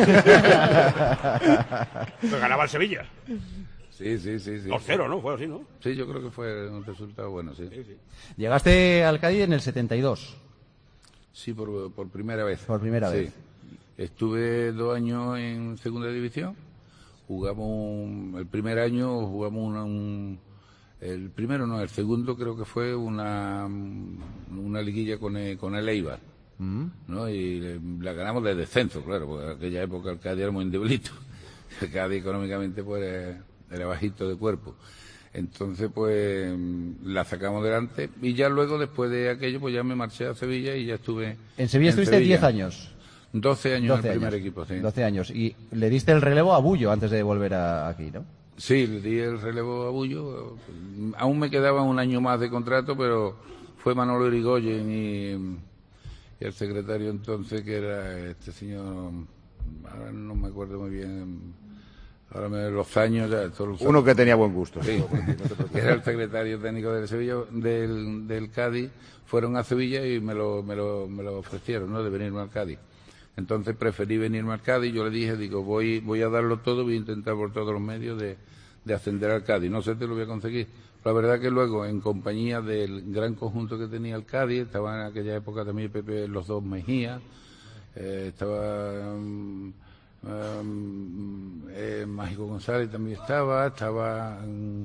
S7: Pero ganaba el Sevilla.
S8: Sí, sí, sí. sí.
S7: dos cero, ¿no? Fue así, ¿no?
S8: Sí, yo creo que fue un resultado bueno, sí.
S3: Llegaste al Cádiz en el setenta y dos.
S8: Sí, por, por primera vez.
S3: Por primera
S8: Sí.
S3: vez.
S8: Estuve dos años en segunda división. Jugamos, un- el primer año jugamos una, un, el primero no, el segundo creo que fue una, una liguilla con el, con el Eibar,
S3: Mm.
S8: ¿no? Y le- la ganamos de descenso, claro, porque en aquella época el Cádiz era muy debilito. El Cádiz económicamente pues era, era bajito de cuerpo. Entonces, pues, la sacamos delante y ya luego, después de aquello, pues ya me marché a Sevilla y ya estuve...
S3: En Sevilla estuviste diez años.
S8: doce años
S3: doce
S8: en el primer
S3: años.
S8: equipo, sí.
S3: doce años. Y le diste el relevo a Bullo antes de volver a- aquí, ¿no?
S8: Sí, le di el relevo a Bullo. Aún me quedaba un año más de contrato, pero fue Manolo Irigoyen y, y el secretario entonces, que era este señor, ahora no me acuerdo muy bien, ahora me, los años ya... todos los
S2: Uno
S8: años.
S2: que tenía buen gusto.
S8: Sí, que era el secretario técnico del Sevilla, del, del Cádiz, fueron a Sevilla y me lo, me lo, me lo ofrecieron, ¿no?, de venirme al Cádiz. Entonces preferí venirme al Cádiz. Yo le dije, digo, voy voy a darlo todo, voy a intentar por todos los medios de, de ascender al Cádiz. No sé si lo voy a conseguir. La verdad que luego, en compañía del gran conjunto que tenía el Cádiz, estaba en aquella época también Pepe, los dos Mejía, eh, estaba mm, eh, eh, Mágico González también estaba, estaba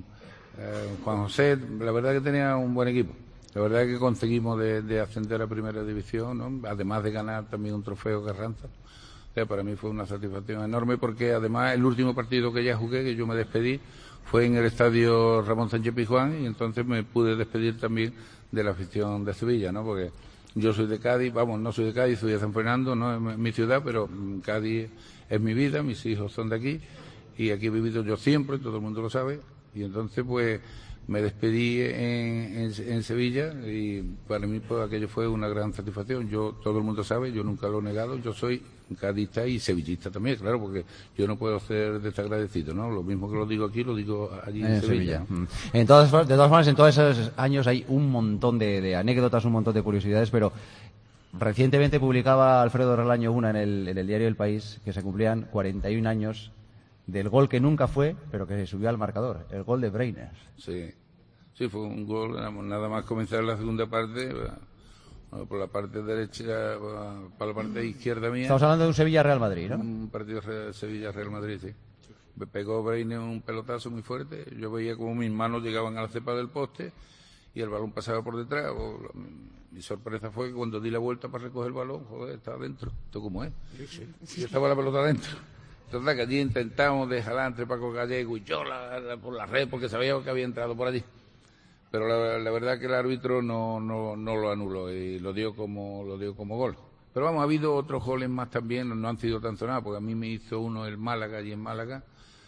S8: eh, Juan José. La verdad que tenía un buen equipo. La verdad que conseguimos de, de ascender a Primera División, ¿no? Además de ganar también un trofeo Carranza. O sea, para mí fue una satisfacción enorme porque además el último partido que ya jugué, que yo me despedí, fue en el estadio Ramón Sánchez Pizjuán, y entonces me pude despedir también de la afición de Sevilla, ¿no? Porque yo soy de Cádiz, vamos, no soy de Cádiz, soy de San Fernando, no es mi ciudad, pero Cádiz es mi vida, mis hijos son de aquí, y aquí he vivido yo siempre, todo el mundo lo sabe, y entonces pues me despedí en, en, en Sevilla, y para mí pues aquello fue una gran satisfacción. Yo, todo el mundo sabe, yo nunca lo he negado, yo soy cadista y sevillista también, claro, porque yo no puedo ser desagradecido, ¿no? Lo mismo que lo digo aquí, lo digo allí en, en Sevilla.
S3: Sevilla. En todas, de todas formas, en todos esos años hay un montón de, de anécdotas, un montón de curiosidades, pero recientemente publicaba Alfredo Relaño una en el, en el diario El País, que se cumplían cuarenta y un años del gol que nunca fue, pero que se subió al marcador, el gol de Breines.
S8: Sí, sí, fue un gol, nada más comenzar la segunda parte, por la parte derecha, para la parte izquierda mía.
S3: Estamos hablando de un Sevilla-Real Madrid, ¿no?
S8: Un partido Sevilla-Real Madrid, sí. Me pegó Breines un pelotazo muy fuerte, yo veía como mis manos llegaban a la cepa del poste y el balón pasaba por detrás. Mi sorpresa fue que cuando di la vuelta para recoger el balón, joder, estaba dentro. ¿Esto cómo es? Sí, sí. Y estaba la pelota dentro. Entonces que allí intentamos de jalar entre Paco Gallego y yo la, la, por la red, porque sabíamos que había entrado por allí. Pero la, la verdad que el árbitro no, no, no lo anuló y lo dio como lo dio como gol. Pero vamos, ha habido otros goles más también, no han sido tan sonados, porque a mí me hizo uno el Málaga, allí en Málaga,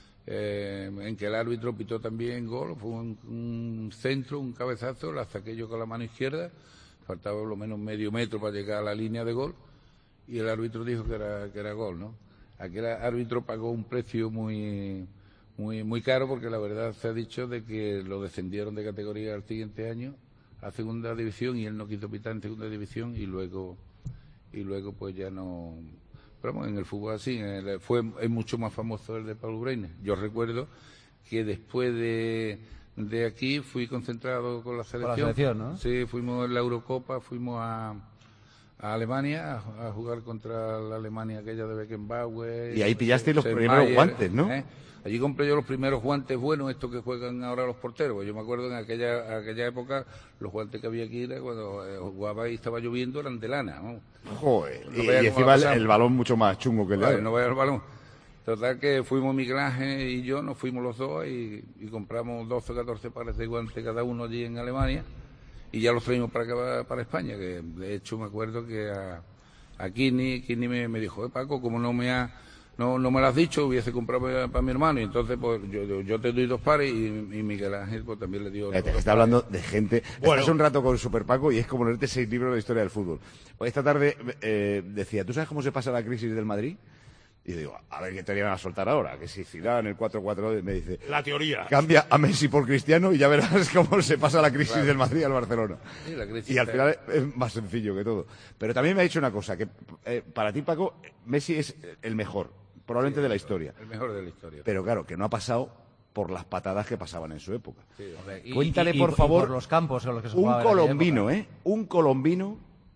S8: eh, en que el árbitro pitó también gol, fue un, un centro, un cabezazo, la saqué yo con la mano izquierda, faltaba por lo menos medio metro para llegar a la línea de gol, y el árbitro dijo que era, que era gol, ¿no? Aquel árbitro pagó un precio muy... Muy, muy caro, porque la verdad se ha dicho de que lo descendieron de categoría al siguiente año a segunda división y él no quiso pitar en segunda división y luego y luego pues ya no. Pero bueno, en el fútbol así el, fue es mucho más famoso el de Pablo Breines. Yo recuerdo que después de de aquí fui concentrado con la selección.
S3: Con la selección, ¿no?
S8: Sí, fuimos en la Eurocopa, fuimos a a Alemania a, a jugar contra la Alemania aquella de Beckenbauer.
S2: Y ahí pillaste los primeros guantes, ¿no?
S8: ¿eh? Allí compré yo los primeros guantes buenos, estos que juegan ahora los porteros. Yo me acuerdo en aquella aquella época, los guantes que había aquí, era cuando eh, jugaba y estaba lloviendo, eran de lana, ¿no?
S2: Joder, no y, y encima el, el balón mucho más chungo que el de
S8: ahora. No vaya el balón. Total que fuimos Miguel Ángel y yo, nos fuimos los dos y, y compramos doce o catorce pares de guantes cada uno allí en Alemania y ya los traímos para acá, para España, que de hecho me acuerdo que a, a Kini, Kini me, me dijo, eh, Paco, como no me ha... No, no me lo has dicho, hubiese comprado para, para mi hermano, y entonces pues yo, yo, yo te doy dos pares y, y Miguel Ángel pues también le dio...
S2: Está pares. Hablando de gente... Bueno. Estás un rato con Super Paco y es como leerte seis libros de la historia del fútbol. Pues esta tarde eh, decía, ¿tú sabes cómo se pasa la crisis del Madrid? Y digo, a ver qué teoría van a soltar ahora, que si Zidane, el cuatro cuatro dos, me dice...
S7: La teoría.
S2: Cambia a Messi por Cristiano y ya verás cómo se pasa la crisis claro. del Madrid al Barcelona.
S8: Sí, la crisis
S2: y al final es más sencillo que todo. Pero también me ha dicho una cosa, que eh, para ti, Paco, Messi es el mejor. Probablemente sí, de la historia.
S8: El mejor de la historia.
S2: Pero claro, que no ha pasado por las patadas que pasaban en su época.
S8: Sí,
S3: y,
S2: Cuéntale,
S3: y, y,
S2: por favor,
S3: por los campos en los que se
S2: un colombino, ¿eh? Un colombino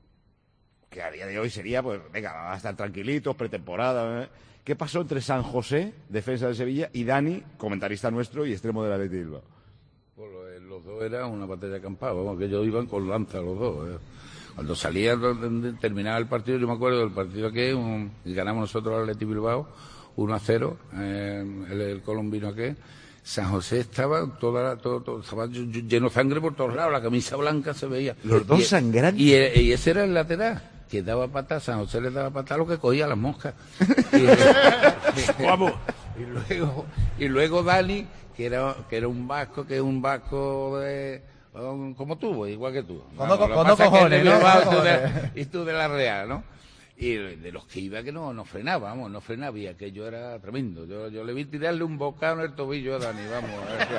S2: que a día de hoy sería, pues, venga, va a estar tranquilitos, pretemporada. ¿eh? ¿Qué pasó entre San José, defensa de Sevilla, y Dani, comentarista nuestro y extremo de la Athletic Bilbao?
S8: Pues los dos eran una batalla campal, vamos, que ellos iban con lanza los dos. ¿eh? Cuando salía, terminaba el partido, yo me acuerdo del partido que un, ganamos nosotros al Athletic Bilbao uno a cero, eh, el, el colombino que San José estaba toda, todo, todo, estaba lleno de sangre por todos lados, la camisa blanca se veía.
S2: Los dos
S8: y,
S2: sangrantes.
S8: Y, y ese era el lateral, que daba patada, San José le daba patada lo que cogía las moscas. y,
S7: Vamos.
S8: Y luego, y luego Dani, que era, que era un vasco, que es un vasco de... como tú, igual que tú.
S3: Con dos cojones, ¿no?
S8: Y tú de la Real, ¿no? Y de los que iba que no, no frenaba, vamos, no frenaba, y aquello era tremendo. Yo, yo le vi tirarle un bocado en el tobillo a Dani, vamos.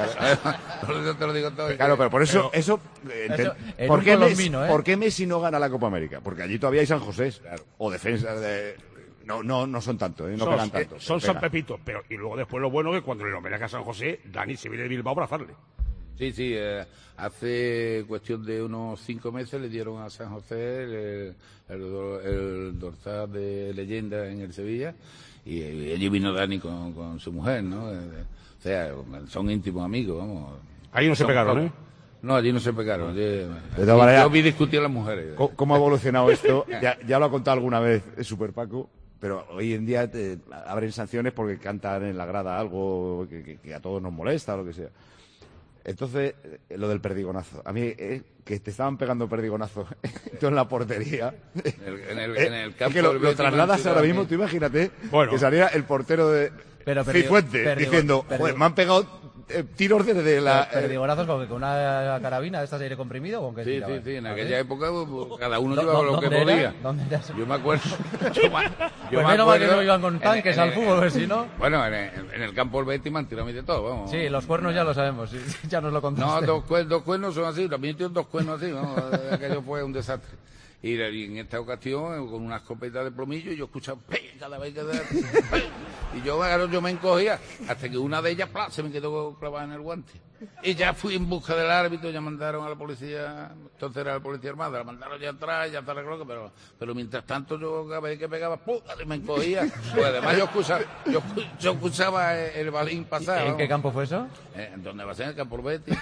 S8: A ver, te lo digo todo.
S2: Claro, pero por eso, pero, eso, eso ¿por, qué Messi, ¿eh? ¿por qué Messi no gana la Copa América? Porque allí todavía hay San José, claro, o defensas de... No, no, no son tanto, ¿eh? No
S7: son,
S2: pegan tanto.
S7: Eh, son San Pepito, pero y luego después lo bueno que cuando le homenaje a San José, Dani se viene de Bilbao a abrazarle.
S8: Sí, sí, eh, hace cuestión de unos cinco meses le dieron a San José el, el, el dorsal de leyenda en el Sevilla y, y allí vino Dani con, con su mujer, ¿no? Eh, o sea, son íntimos amigos, vamos.
S7: Ahí no se
S8: Son-
S7: pegaron, ¿eh?
S8: No, allí no se pegaron. Allí,
S2: De todas maneras,
S8: yo vi discutir a las mujeres.
S2: ¿Cómo, cómo ha evolucionado esto? Ya, ya lo ha contado alguna vez el Super Paco, pero hoy en día te abren sanciones porque cantan en la grada algo que, que- que a todos nos molesta o lo que sea. Entonces, eh, lo del perdigonazo. A mí, eh, que te estaban pegando perdigonazos tú en la portería.
S8: En el, en el,
S2: Eh,
S8: en el
S2: es
S8: campo
S2: que lo,
S8: del
S2: lo
S8: Betis
S2: trasladas
S8: Manchester
S2: ahora
S8: también.
S2: mismo, tú imagínate
S7: Bueno.
S2: que saliera el portero de
S3: Pero perdigo-
S2: Cifuentes
S3: perdigo-
S2: diciendo,
S3: perdigo-
S2: joder, me han pegado eh, tiros desde la...
S3: Pero perdigonazos con, con una carabina de estas de aire comprimido, ¿con qué
S8: Sí,
S3: tiraban?
S8: sí, sí, en
S3: ¿Ah,
S8: aquella
S3: sí?
S8: época pues, cada uno
S3: ¿Dó-
S8: llevaba lo que
S3: dónde era?
S8: podía.
S3: ¿Dónde era eso?
S8: Yo me acuerdo. Yo, me- yo
S3: Pues
S8: me
S3: menos mal que
S8: acuerdo
S3: no iban con
S8: en-
S3: tanques
S8: en
S3: al
S8: el-
S3: fútbol, porque si no...
S8: Bueno, en el, en el campo del Betis me han tirado a mí de todo, vamos.
S3: Sí, los cuernos ya lo sabemos, sí, ya nos lo contaste.
S8: No, dos, cue- dos cuernos son así, también tienen dos cuernos así, vamos, aquello fue un desastre. Y, de- y en esta ocasión, con una escopeta de plomillo, yo escuchaba ¡pe! Cada vez que... ¡pe! Y yo, claro, yo me encogía, hasta que una de ellas ¡plá! Se me quedó clavada en el guante. Y ya fui en busca del árbitro, ya mandaron a la policía, entonces era la policía armada, la mandaron ya atrás, ya está la croca, pero, pero mientras tanto yo cada vez que pegaba, ¡pum! Me encogía. Pues además yo escuchaba, yo, escu- yo escuchaba el, el balín pasar.
S3: ¿En
S8: vamos.
S3: qué campo fue eso?
S8: Eh, ¿Dónde va a ser? En el campo del Betis.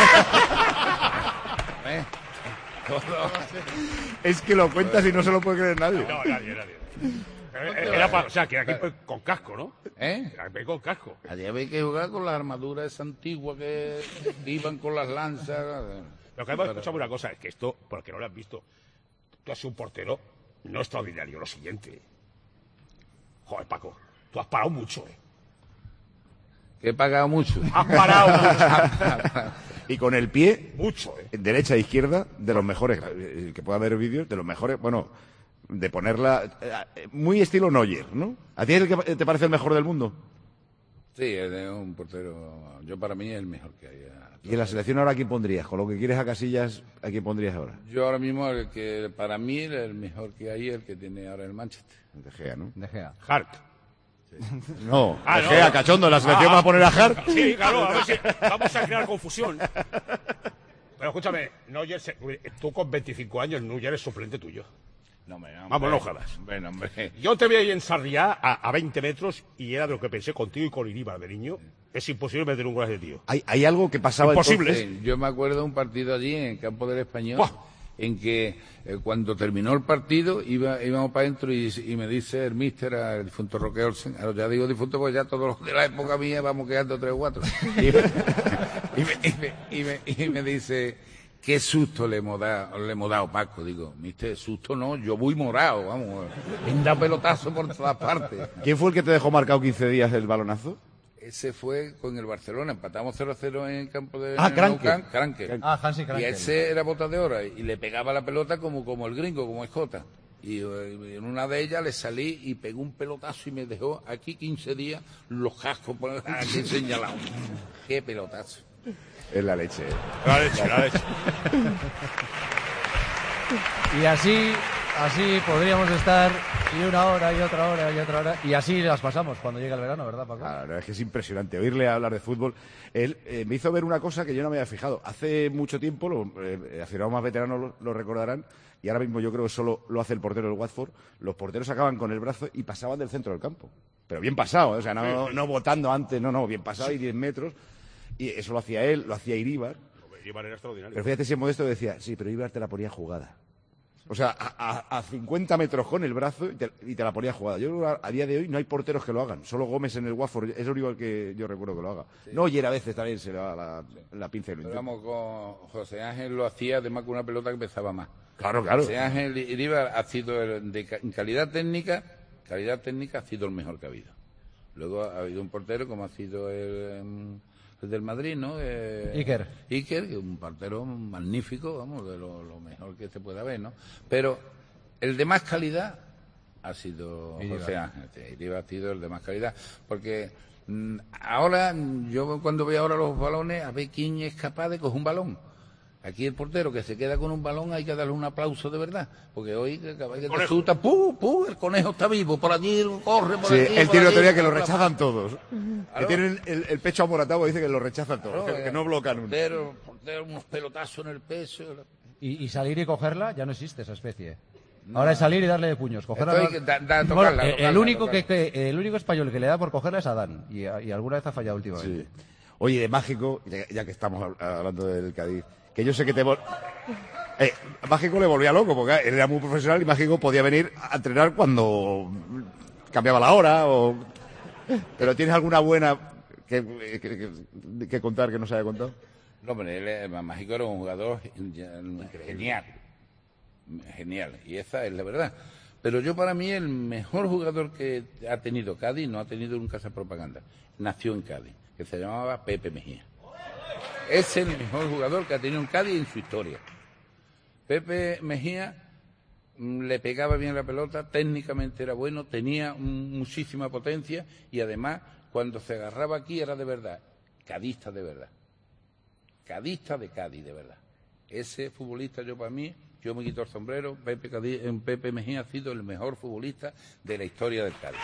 S8: ¿Eh?
S2: Es que lo cuentas y no se lo puede creer nadie.
S7: No, nadie, nadie. Era, era para, o sea, que era aquí con casco, ¿no?
S8: ¿Eh?
S7: Era aquí con casco.
S8: Allí había que jugar con las armaduras esas antiguas que iban con las lanzas.
S7: Lo que hemos escuchado una cosa es que esto, porque no lo has visto, tú has sido un portero no extraordinario, lo siguiente. Joder, Paco, tú has parado mucho, ¿eh?
S8: Que he pagado mucho.
S7: Has parado mucho.
S2: Y con el pie,
S7: Mucho, ¿eh?
S2: derecha e izquierda, de los mejores, eh, que pueda haber vídeos, de los mejores, bueno, de ponerla, eh, muy estilo Neuer, ¿no? ¿A ti es el que te parece el mejor del mundo?
S8: Sí, es un portero, yo para mí es el mejor que hay.
S2: ¿Y en la selección ahora a quién pondrías? Con lo que quieres a Casillas, ¿a quién pondrías ahora?
S8: Yo ahora mismo, el que para mí el mejor que hay es el que tiene ahora el Manchester.
S2: De Gea, ¿no?
S3: De Gea.
S7: Hart.
S2: No,
S7: Ah,
S2: De
S7: no.
S2: Gea, cachondo, la selección
S7: Ah,
S2: va a poner a Hart.
S7: Sí, claro, a ver si vamos a crear confusión. Pero escúchame, Neuer, se- tú con veinticinco años, Neuer es suplente tuyo.
S8: No, hombre, no,
S7: Vamos, no
S8: hombre.
S7: jodas.
S8: Bueno, hombre.
S7: Yo te vi ahí en Sarriá a, a veinte metros y era de lo que pensé contigo y con Iríbar de niño. Es imposible meter un gol a ese tío.
S2: Hay, hay algo que pasaba
S7: Imposible.
S2: entonces-
S8: Sí, yo me acuerdo de un partido allí en el campo del Español,
S7: ¡Buah!
S8: en que eh, cuando terminó el partido iba, íbamos para adentro y, y me dice el míster, el difunto Roque Olsen, ahora ya digo difunto porque ya todos los de la época mía vamos quedando tres o cuatro, y me, y me, y me, y me, y me dice, qué susto le hemos dado, le hemos dado Paco, digo, míster, susto no, yo voy morado, vamos, me da pelotazo por todas partes.
S2: ¿Quién fue el que te dejó marcado quince días el balonazo?
S8: Ese fue con el Barcelona, empatamos cero a cero en el campo de
S2: Ah,
S8: en
S2: Kranke.
S8: Nou Camp, Kranke.
S3: Ah, Hansi
S8: Y
S3: Kranke.
S8: ese era bota de hora y le pegaba la pelota como, como el gringo, como Escota. Y eh, en una de ellas le salí y pegó un pelotazo y me dejó aquí quince días los cascos por aquí señalados. Qué pelotazo.
S2: Es la leche. ¿eh?
S7: La leche, la leche.
S3: Y así, así podríamos estar y una hora y otra hora y otra hora. Y así las pasamos cuando llega el verano, ¿verdad, Paco?
S2: La verdad es que es impresionante oírle hablar de fútbol. Él eh, me hizo ver una cosa que yo no me había fijado. Hace mucho tiempo, los eh, aficionados más veteranos lo, lo recordarán, y ahora mismo yo creo que solo lo hace el portero del Watford. Los porteros sacaban con el brazo y pasaban del centro del campo. Pero bien pasado, ¿eh? O sea, no, no botando antes, no, no, bien pasado y diez metros. Y eso lo hacía él, lo hacía Iríbar.
S7: Iríbar era extraordinario.
S2: Pero fíjate si en Modesto decía, sí, pero Iríbar te la ponía jugada. O sea, a, a, a cincuenta metros con el brazo y te, y te la ponía jugada. Yo creo que a, a día de hoy no hay porteros que lo hagan. Solo Gómez en el Watford es el único que yo recuerdo que lo haga.
S8: Sí.
S2: No, y a veces también se le da la, la pinza y lo
S8: Pero
S2: intenta.
S8: vamos, con José Ángel lo hacía además con una pelota que pesaba más.
S2: Claro, claro.
S8: José Ángel Iríbar ha sido, el, de, ca- en calidad técnica, calidad técnica ha sido el mejor que ha habido. Luego ha habido un portero como ha sido el, em, el del Madrid, ¿no? Eh,
S3: Iker.
S8: Iker, que es un portero magnífico, vamos, de lo, lo mejor que se puede haber, ¿no? Pero el de más calidad ha sido
S3: Iríbar.
S8: José Ángel. Sí, Iríbar ha sido el de más calidad. Porque mm, ahora, yo cuando veo ahora los balones, a ver quién es capaz de coger un balón. Aquí el portero que se queda con un balón hay que darle un aplauso de verdad, porque hoy que te asusta, ¡pum, pum! El conejo está vivo, por allí corre, por
S9: Sí,
S8: allí.
S9: él
S8: por
S9: tiene una
S8: allí,
S9: teoría que lo
S8: por la-
S9: rechazan todos.
S8: Claro.
S9: Que tienen el, el pecho amoratado, dice que lo rechazan todos,
S8: Claro,
S9: que, que no bloquean uno.
S8: Portero, portero, unos pelotazos en el pecho.
S3: Y, y salir y cogerla, ya no existe esa especie. Ahora es salir y darle de puños. Cogerla.
S8: Esto hay que da- da-
S3: Bueno,
S8: tocarla,
S3: eh,
S8: tocarla,
S3: el único
S8: tocarla.
S3: que, que- el único español que le da por cogerla es Adán. Y, y alguna vez ha fallado últimamente.
S2: Oye, de Mágico, ya, ya que estamos hab- hablando del Cádiz, que yo sé que te... vol- Eh, Mágico le volvía loco, porque él era muy profesional y Mágico podía venir a entrenar cuando cambiaba la hora o... Pero ¿tienes alguna buena que, que- que- que contar que no se haya contado?
S8: No, hombre, él, eh, Mágico era un jugador genial, genial, y esa es la verdad. Pero yo para mí el mejor jugador que ha tenido Cádiz, no ha tenido nunca esa propaganda, nació en Cádiz, que se llamaba Pepe Mejía. Es el mejor jugador que ha tenido en Cádiz en su historia. Pepe Mejía mm, le pegaba bien la pelota, técnicamente era bueno, tenía mm, muchísima potencia y además cuando se agarraba aquí era de verdad, cadista de verdad. Cadista de Cádiz, de verdad. Ese futbolista, yo para mí, yo me quito el sombrero, Pepe, Cádiz, eh, Pepe Mejía ha sido el mejor futbolista de la historia del Cádiz.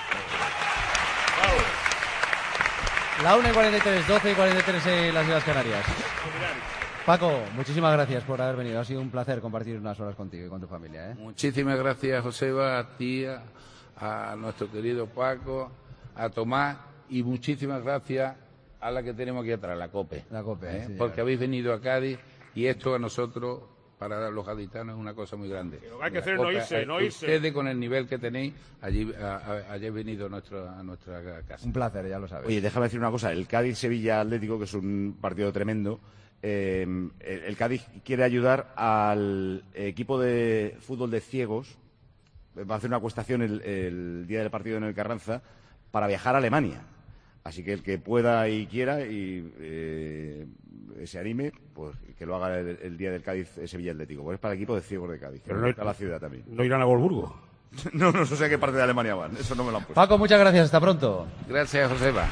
S3: La una y cuarenta y tres, doce y cuarenta y tres en las Islas Canarias. Paco, muchísimas gracias por haber venido. Ha sido un placer compartir unas horas contigo y con tu familia. ¿eh?
S8: Muchísimas gracias, Joseba, a ti, a, a nuestro querido Paco, a Tomás, y muchísimas gracias a la que tenemos aquí atrás, la COPE.
S3: La COPE,
S8: ¿eh?
S3: sí,
S8: Porque habéis venido a Cádiz y esto a nosotros, para los gaditanos, es una cosa muy grande.
S7: lo que hay que
S8: La
S7: hacer es no
S8: COPE,
S7: irse,
S8: eh,
S7: no irse.
S8: Ustedes, con el nivel que tenéis, allí a- a- hayáis venido a nuestra, a nuestra casa.
S3: Un placer, ya lo sabes.
S2: Oye, déjame decir una cosa. El Cádiz-Sevilla Atlético, que es un partido tremendo, eh, el, el Cádiz quiere ayudar al equipo de fútbol de ciegos. Va a hacer una acuestación el, el día del partido en el Carranza para viajar a Alemania. Así que el que pueda y quiera y eh, se anime, pues que lo haga el, el día del Cádiz-Sevilla Atlético. Pues es para el equipo de ciegos de Cádiz.
S7: Pero
S2: que
S7: no-
S2: está la ciudad también.
S7: ¿No irán a Wolfsburgo?
S2: No, no sé a qué parte de Alemania van. Eso no me lo han puesto.
S3: Paco, muchas gracias. Hasta pronto.
S8: Gracias, Joseba.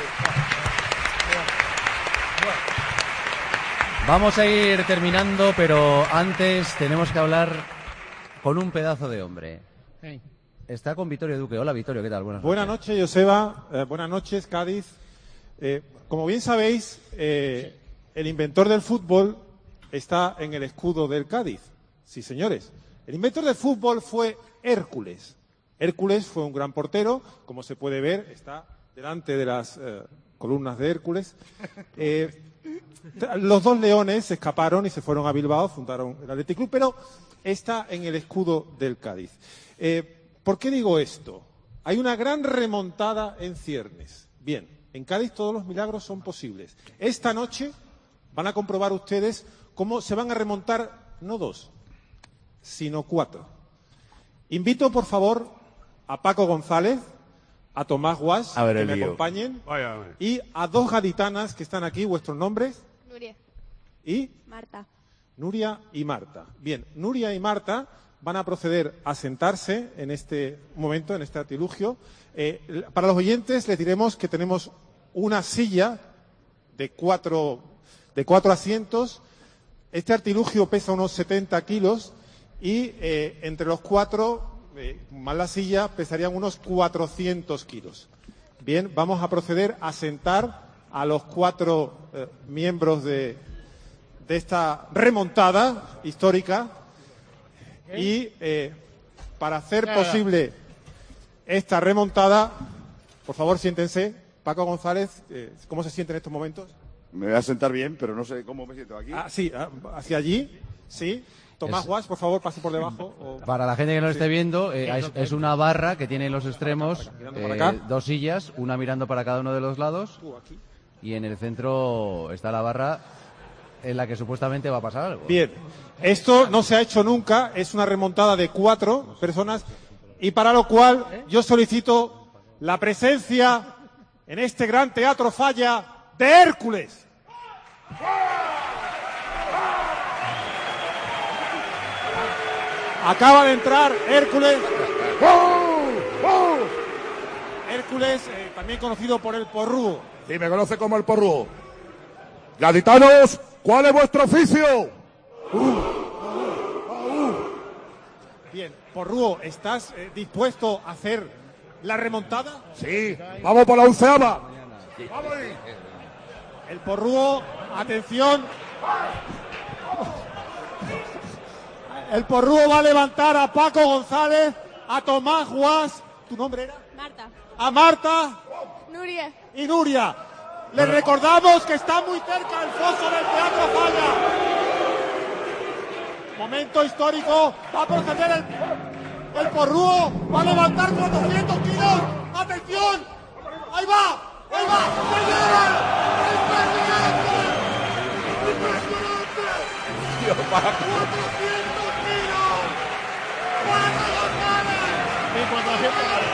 S3: Vamos a ir terminando, pero antes tenemos que hablar con un pedazo de hombre. Está con Vittorio Duque. Hola, Vittorio, ¿qué tal? Buenas
S10: Buenas
S3: noches.
S10: noches, Joseba. Eh, buenas noches, Cádiz. Eh, como bien sabéis, eh, el inventor del fútbol está en el escudo del Cádiz. Sí, señores. El inventor del fútbol fue Hércules. Hércules fue un gran portero, como se puede ver, está delante de las eh, columnas de Hércules. Eh, los dos leones se escaparon y se fueron a Bilbao, fundaron el Athletic Club, pero está en el escudo del Cádiz. Eh, ¿Por qué digo esto? Hay una gran remontada en ciernes. Bien, en Cádiz todos los milagros son posibles. Esta noche van a comprobar ustedes cómo se van a remontar no dos, sino cuatro. Invito, por favor, a Paco González, a Tomás Guas,
S2: A ver
S10: que
S2: el
S10: me
S2: lío.
S10: acompañen,
S7: Vaya, vaya.
S10: y a dos gaditanas que están aquí. ¿Vuestros nombres?
S11: Nuria.
S10: ¿Y?
S11: Marta.
S10: Nuria y Marta. Bien, Nuria y Marta van a proceder a sentarse en este momento, en este artilugio. Eh, l- para los oyentes les diremos que tenemos una silla de cuatro, de cuatro asientos. Este artilugio pesa unos setenta kilos y eh, entre los cuatro, eh, más la silla, pesarían unos cuatrocientos kilos. Bien, vamos a proceder a sentar a los cuatro eh, miembros de, de esta remontada histórica y eh, para hacer
S2: Nada.
S10: posible esta remontada, por favor siéntense. Paco González, eh, ¿cómo se siente en estos momentos?
S2: Me voy a sentar bien, pero no sé cómo me siento aquí.
S10: Ah, sí, ah, hacia allí, sí. Tomás
S3: Es-
S10: Guas, por favor, pase por debajo. o-
S3: Para la gente que no lo
S10: Sí.
S3: esté viendo, eh, es, es una barra que tiene en los extremos
S10: mirando para
S3: eh,
S10: acá.
S3: dos sillas, una mirando para cada uno de los lados,
S10: Tú aquí.
S3: y en el centro está la barra en la que supuestamente va a pasar algo.
S10: Bien, esto no se ha hecho nunca, es una remontada de cuatro personas y para lo cual yo solicito la presencia en este gran teatro falla de Hércules. Acaba de entrar Hércules. Hércules, eh, también conocido por el Porrúo.
S7: Sí, me conoce como el porrúo. Gaditanos, ¿cuál es vuestro oficio?
S10: Bien, Porrúo, ¿estás eh, dispuesto a hacer la remontada?
S7: Sí, vamos por la onceava. Vamos ahí.
S10: El Porrúo, atención. El Porrúo va a levantar a Paco González, a Tomás Guas. ¿Tu nombre era?
S4: Marta.
S10: A Marta.
S4: Nuria.
S10: Y Nuria. Les recordamos que está muy cerca el foso del Teatro Falla. Momento histórico. Va a proceder el, el Porrúo. Va a levantar cuatrocientos kilos. ¡Atención! ¡Ahí va! ¡Ahí va! ¡Señora! ¡Impresionante! ¡Impresionante!
S7: Dios, Paco.
S10: ¡cuatrocientos kilos! ¡Paco González!
S7: Sí, cuatrocientos kilos.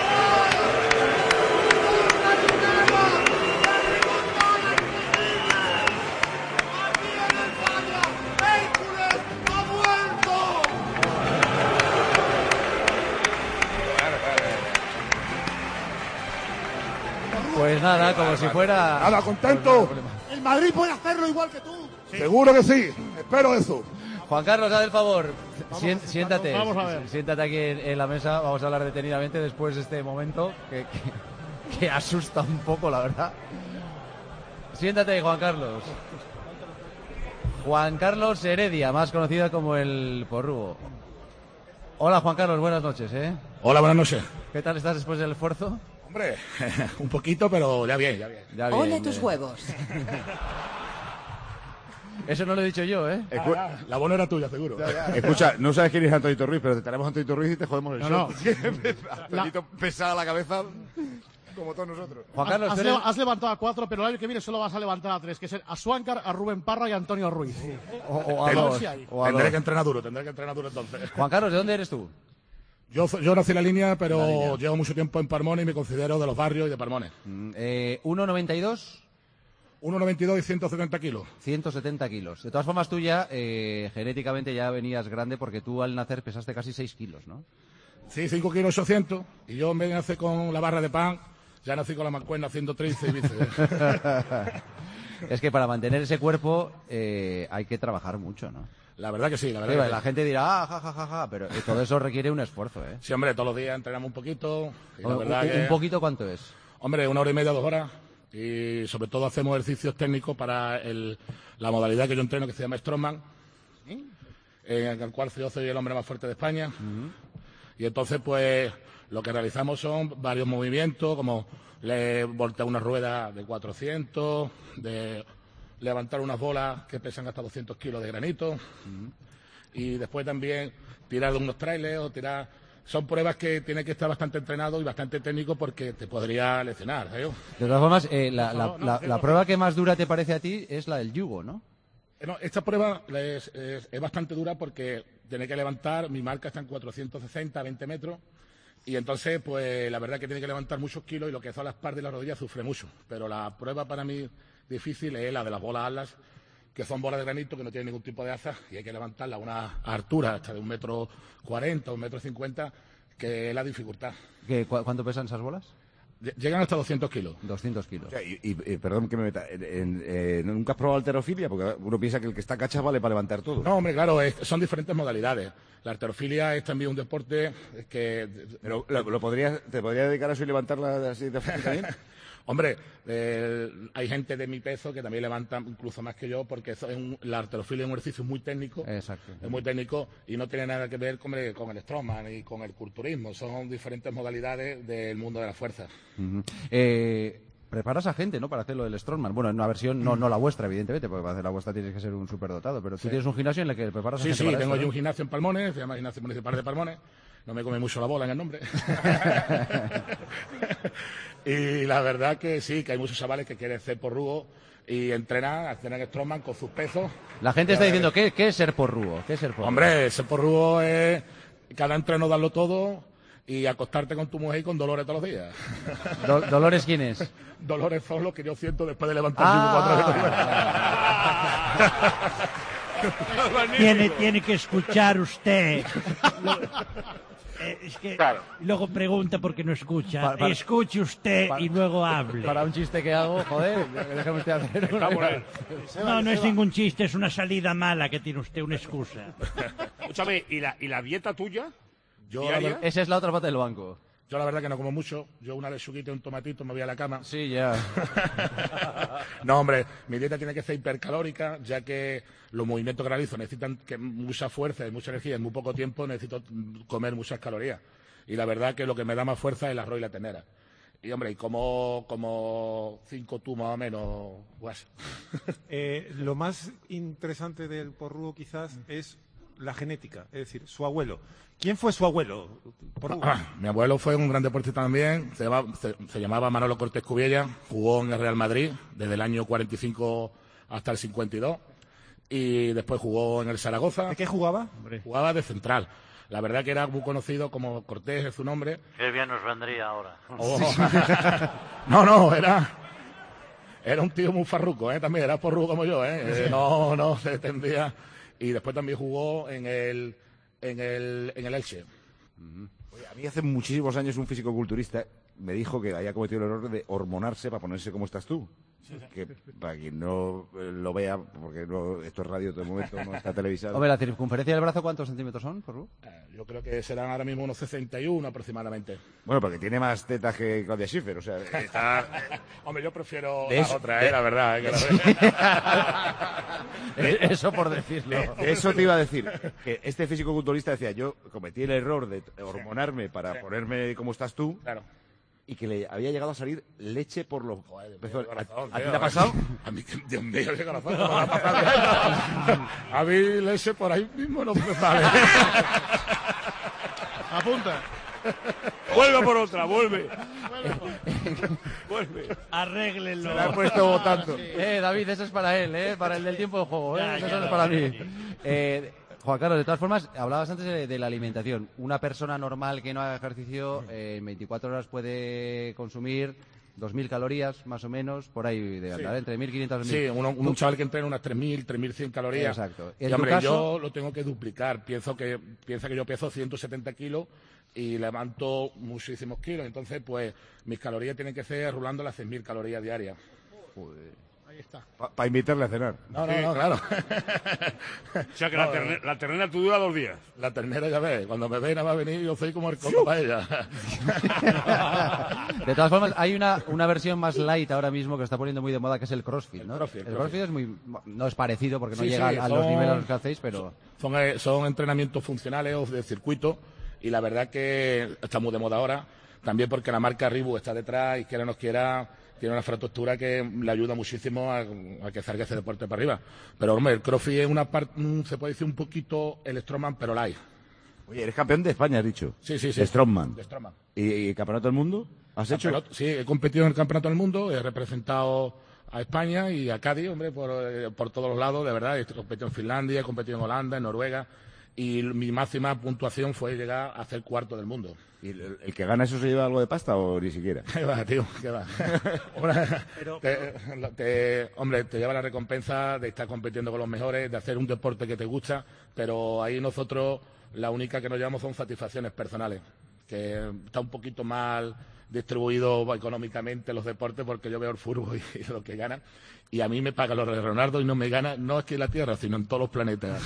S3: Pues nada, como si fuera...
S7: Nada, contento.
S10: El Madrid puede hacerlo igual que tú.
S7: Seguro que sí, espero eso.
S3: Juan Carlos, haz el favor. Sien-
S10: Vamos,
S3: siéntate.
S10: vamos a ver.
S3: Siéntate aquí en, en la mesa. Vamos a hablar detenidamente después de este momento que, que, que asusta un poco, la verdad. Siéntate, Juan Carlos. Juan Carlos Heredia, más conocido como el Porrúo. Hola, Juan Carlos, buenas noches, ¿eh?
S7: Hola, buenas noches.
S3: ¿Qué tal estás después del esfuerzo?
S7: Hombre, un poquito, pero ya bien, ya bien.
S3: Ya bien,
S24: Ole tus
S3: eh.
S24: huevos.
S3: Eso no lo he dicho yo, ¿eh?
S7: Escu- La buena era tuya, seguro.
S2: Escucha, no sabes quién es Antonio Ruiz, pero te traemos a Antonio Ruiz y te jodemos el
S11: No,
S2: show.
S11: no.
S2: Antonito pesada la cabeza, como todos nosotros.
S3: Juan Carlos,
S11: has,
S3: tú
S11: has
S3: eres-
S11: leva- has levantado a cuatro, pero el año que viene solo vas a levantar a tres, que es a Suáncar, a Rubén Parra y a Antonio Ruiz.
S3: O, o a
S11: Tengo-
S3: dos,
S11: sí hay.
S3: o a
S7: Tendré
S3: dos.
S7: que entrenar duro, tendré que entrenar duro entonces.
S3: Juan Carlos, ¿de dónde eres tú?
S7: Yo, yo nací en la línea, pero
S3: La línea.
S7: llevo mucho tiempo en Parmones y me considero de los barrios y de Parmones.
S3: Mm, Eh, uno noventa y dos,
S7: uno noventa y dos y ciento setenta kilos.
S3: ciento setenta kilos. De todas formas, tú ya eh, genéticamente ya venías grande porque tú al nacer pesaste casi seis kilos, ¿no?
S7: Sí, cinco kilos ochocientos. Y yo en vez de nacer con la barra de pan, ya nací con la mancuerna haciendo trince y bíceps.
S3: Es que para mantener ese cuerpo eh, hay que trabajar mucho, ¿no?
S7: La verdad que sí, la verdad.
S3: Sí,
S7: que
S3: la
S7: sí.
S3: gente dirá, ah, ja, ja, ja, ja, pero todo eso requiere un esfuerzo, ¿eh?
S7: Sí, hombre, todos los días entrenamos un poquito. Y la
S3: Un-
S7: verdad
S3: un,
S7: que...
S3: un poquito, ¿cuánto es?
S7: Hombre, una hora y media, dos horas. Y sobre todo hacemos ejercicios técnicos para el- la modalidad que yo entreno, que se llama Strongman, en el cual yo soy el hombre más fuerte de España. Y entonces, pues, lo que realizamos son varios movimientos, como le voltear una rueda de cuatrocientos, de levantar unas bolas que pesan hasta doscientos kilos de granito, y después también tirar de unos trailers o tirar... Son pruebas que tiene que estar bastante entrenado y bastante técnico porque te podría lesionar, ¿sabes?
S3: De todas formas, eh, la, la-
S7: No, no,
S3: la-
S7: que
S3: la
S7: no.
S3: prueba que más dura te parece a ti es la del yugo, ¿no?
S7: Eh, no, esta prueba es, es- es bastante dura porque tiene que levantar, mi marca está en cuatrocientos sesenta, veinte metros, y entonces, pues, la verdad que tiene que levantar muchos kilos y lo que son las partes y las rodillas sufre mucho. Pero la prueba para mí difícil es la de las bolas Atlas, que son bolas de granito que no tienen ningún tipo de asa y hay que levantarla a una altura hasta de un metro cuarenta, un metro cincuenta, que es la dificultad.
S3: ¿Qué, cu- ¿Cuánto pesan esas bolas?
S7: Lle- Llegan hasta doscientos kilos.
S3: doscientos kilos.
S2: O sea, y, y- y, perdón que me meta, en- en- eh, ¿nunca has probado alterofilia? Porque uno piensa que el que está cachas vale para levantar todo.
S7: No, hombre, claro, es- son diferentes modalidades. La arterofilia es también un deporte que...
S2: Pero, ¿lo, lo podrías, ¿te podrías dedicar a eso y levantarla así de fácil también?
S7: Hombre, eh, hay gente de mi peso que también levanta incluso más que yo porque eso es un- la arterofilia es un ejercicio muy técnico.
S3: Exacto.
S7: Es muy técnico y no tiene nada que ver con el, con el strongman y con el culturismo. Son diferentes modalidades del mundo de la fuerza.
S3: Ujú. Eh, preparas a gente, ¿no? Para hacer lo del Strongman. Bueno, en una versión, no, no la vuestra, evidentemente, porque para hacer la vuestra tienes que ser un superdotado, pero tú
S7: Sí.
S3: tienes un gimnasio en el que preparas a
S7: Sí,
S3: gente
S7: sí,
S3: para
S7: tengo
S3: esto,
S7: yo
S3: ¿no?
S7: un gimnasio en Palmones, se llama Gimnasio Municipal de Palmones. No me come mucho la bola en el nombre. Y la verdad que sí, que hay muchos chavales que quieren ser porrugo y entrenan, hacen strongman con sus pesos.
S3: La gente está diciendo, ¿qué, qué es ser porrúo? ¿Qué es ser porrúo?
S7: Hombre, ser porrugo es cada entreno darlo todo y acostarte con tu mujer y con Dolores todos los días.
S3: Do- ¿Dolores quién es?
S7: Dolores son los que yo siento después de levantar
S3: Ah.
S7: cinco cuatro
S4: tiene, tiene que escuchar usted. Lo- eh, es que
S6: Claro.
S4: luego pregunta por qué no escucha.
S3: Para- para-
S4: Escuche usted
S3: para-
S4: y luego hable.
S3: Para un chiste que hago, joder, déjame usted hacer una.
S4: No, no es ningún chiste, es una salida mala que tiene usted, una excusa.
S7: Escúchame, ¿y la, ¿y la dieta tuya? Yo, la
S3: Diaria.
S7: verdad,
S3: Esa es la otra pata del banco.
S7: yo la verdad que no como mucho. Yo una lechuguita y un tomatito me voy a la cama.
S3: Sí, ya.
S7: No, hombre, mi dieta tiene que ser hipercalórica, ya que los movimientos que realizo necesitan que mucha fuerza y mucha energía en muy poco tiempo, necesito mm, comer muchas calorías. Y la verdad que lo que me da más fuerza es el arroz y la ternera. Y, hombre, y como, como cinco tú más o menos, guas.
S10: Eh, lo más interesante del porrúo quizás es la genética, es decir, su abuelo. ¿Quién fue su abuelo? Porrúo.
S7: Ah, mi abuelo fue un gran deportista también, se llamaba, se, se llamaba Manolo Cortés Cubiella, jugó en el Real Madrid desde el año cuarenta y cinco hasta el cincuenta y dos y después jugó en el Zaragoza.
S10: ¿De qué jugaba?
S7: Jugaba de central. La verdad que era muy conocido como Cortés, es su nombre.
S12: Qué bien nos vendría ahora.
S7: Oh. No, no, era era un tío muy farruco, ¿eh? También era porrudo como yo, ¿eh? Eh, No, no, se tendría. Y después también jugó en el en el en el Elche.
S2: Oye, a mí hace muchísimos años un fisicoculturista me dijo que había cometido el error de hormonarse para ponerse como estás tú. Que para quien no eh, lo vea, porque no, esto es radio todo el momento, no está televisado.
S3: Hombre, la circunferencia del brazo, ¿cuántos centímetros son, Porru?
S7: Eh, Yo creo que serán ahora mismo unos sesenta y uno aproximadamente.
S2: Bueno, porque tiene más tetas que Claudia Schiffer, o sea, está...
S7: Hombre, yo prefiero
S2: De
S7: la
S2: eso-
S7: otra,
S2: de-
S7: eh, la verdad. eh, que la
S2: De-
S3: Eso por decirlo.
S2: De, de eso te iba a decir, que este físico-culturista decía, yo cometí el error de hormonarme para
S7: Sí.
S2: ponerme como estás tú,
S7: Claro.
S2: y que le había llegado a salir leche por los pezones.
S7: corazón,
S2: ¿A, a ti
S7: tío.
S2: te ha pasado?
S7: A mí, Dios mío, qué corazón, ¿cómo me ha pasado? A mí leche por ahí mismo no me sale.
S11: Apunta.
S9: Vuelve por otra, vuelve. Vuelve.
S4: Arréglenlo.
S2: Se la ha puesto votando.
S3: Eh, David, eso es para él, eh, para el del tiempo de juego, eh,
S4: Ya,
S3: eso
S4: ya,
S3: no es para
S4: ya.
S3: mí. Eh, Juan Carlos, de todas formas, hablabas antes de, de la alimentación. Una persona normal que no haga ejercicio eh, en veinticuatro horas puede consumir dos mil calorías, más o menos, por ahí de andar,
S7: Sí.
S3: entre mil quinientas y dos mil.
S7: Sí, uno- un, chaval que entrena unas tres mil, tres mil cien calorías.
S3: Exacto.
S7: Y,
S3: ¿En tu
S7: hombre,
S3: caso?
S7: yo lo tengo que duplicar. Pienso que, piensa que yo peso ciento setenta kilos y levanto muchísimos kilos. Entonces, pues, mis calorías tienen que ser rulando las seis mil calorías diarias.
S11: Ahí está.
S2: Para invitarle a cenar.
S7: No, no, no, claro.
S9: O sea que
S7: No,
S9: la, terne-
S7: eh.
S9: la ternera tú dura dos días.
S7: La ternera ya ves, cuando me ve nada va a venir yo soy como el coco para ella.
S3: De todas formas, hay una, una versión más light ahora mismo que está poniendo muy de moda, que es el CrossFit, ¿no?
S7: CrossFit,
S3: el
S7: CrossFit.
S3: CrossFit es muy... no es parecido porque no
S7: Sí,
S3: llega
S7: sí,
S3: a, a los
S7: son-
S3: niveles a los que hacéis, pero...
S7: Son, eh, son entrenamientos funcionales o de circuito y la verdad que está muy de moda ahora, también porque la marca Reebok está detrás y quiera o no quiera, tiene una infraestructura que le ayuda muchísimo a, a que salga ese deporte para arriba. Pero hombre, el CrossFit es una parte, se puede decir un poquito el Strongman, pero light.
S2: Oye, eres campeón de España, has dicho.
S7: Sí, sí, sí.
S2: De Strongman.
S7: De Strongman.
S2: ¿Y, y campeonato del mundo? ¿Has hecho?
S7: Campeonato- Sí, he competido en el Campeonato del Mundo, he representado a España y a Cádiz, hombre, por, eh, por todos los lados, de verdad. He competido en Finlandia, he competido en Holanda, en Noruega, y mi máxima puntuación fue llegar a hacer cuarto del mundo.
S2: ¿Y el, el que gana eso se lleva algo de pasta o ni siquiera?
S7: ¿Qué va, tío? ¿Qué va? Hombre, te, te- hombre, te lleva la recompensa de estar compitiendo con los mejores, de hacer un deporte que te gusta, pero ahí nosotros la única que nos llevamos son satisfacciones personales, que está un poquito mal distribuido económicamente los deportes porque yo veo el fútbol y, y lo que ganan y a mí me pagan los de Leonardo y no me gana no es que en la Tierra sino en todos los planetas.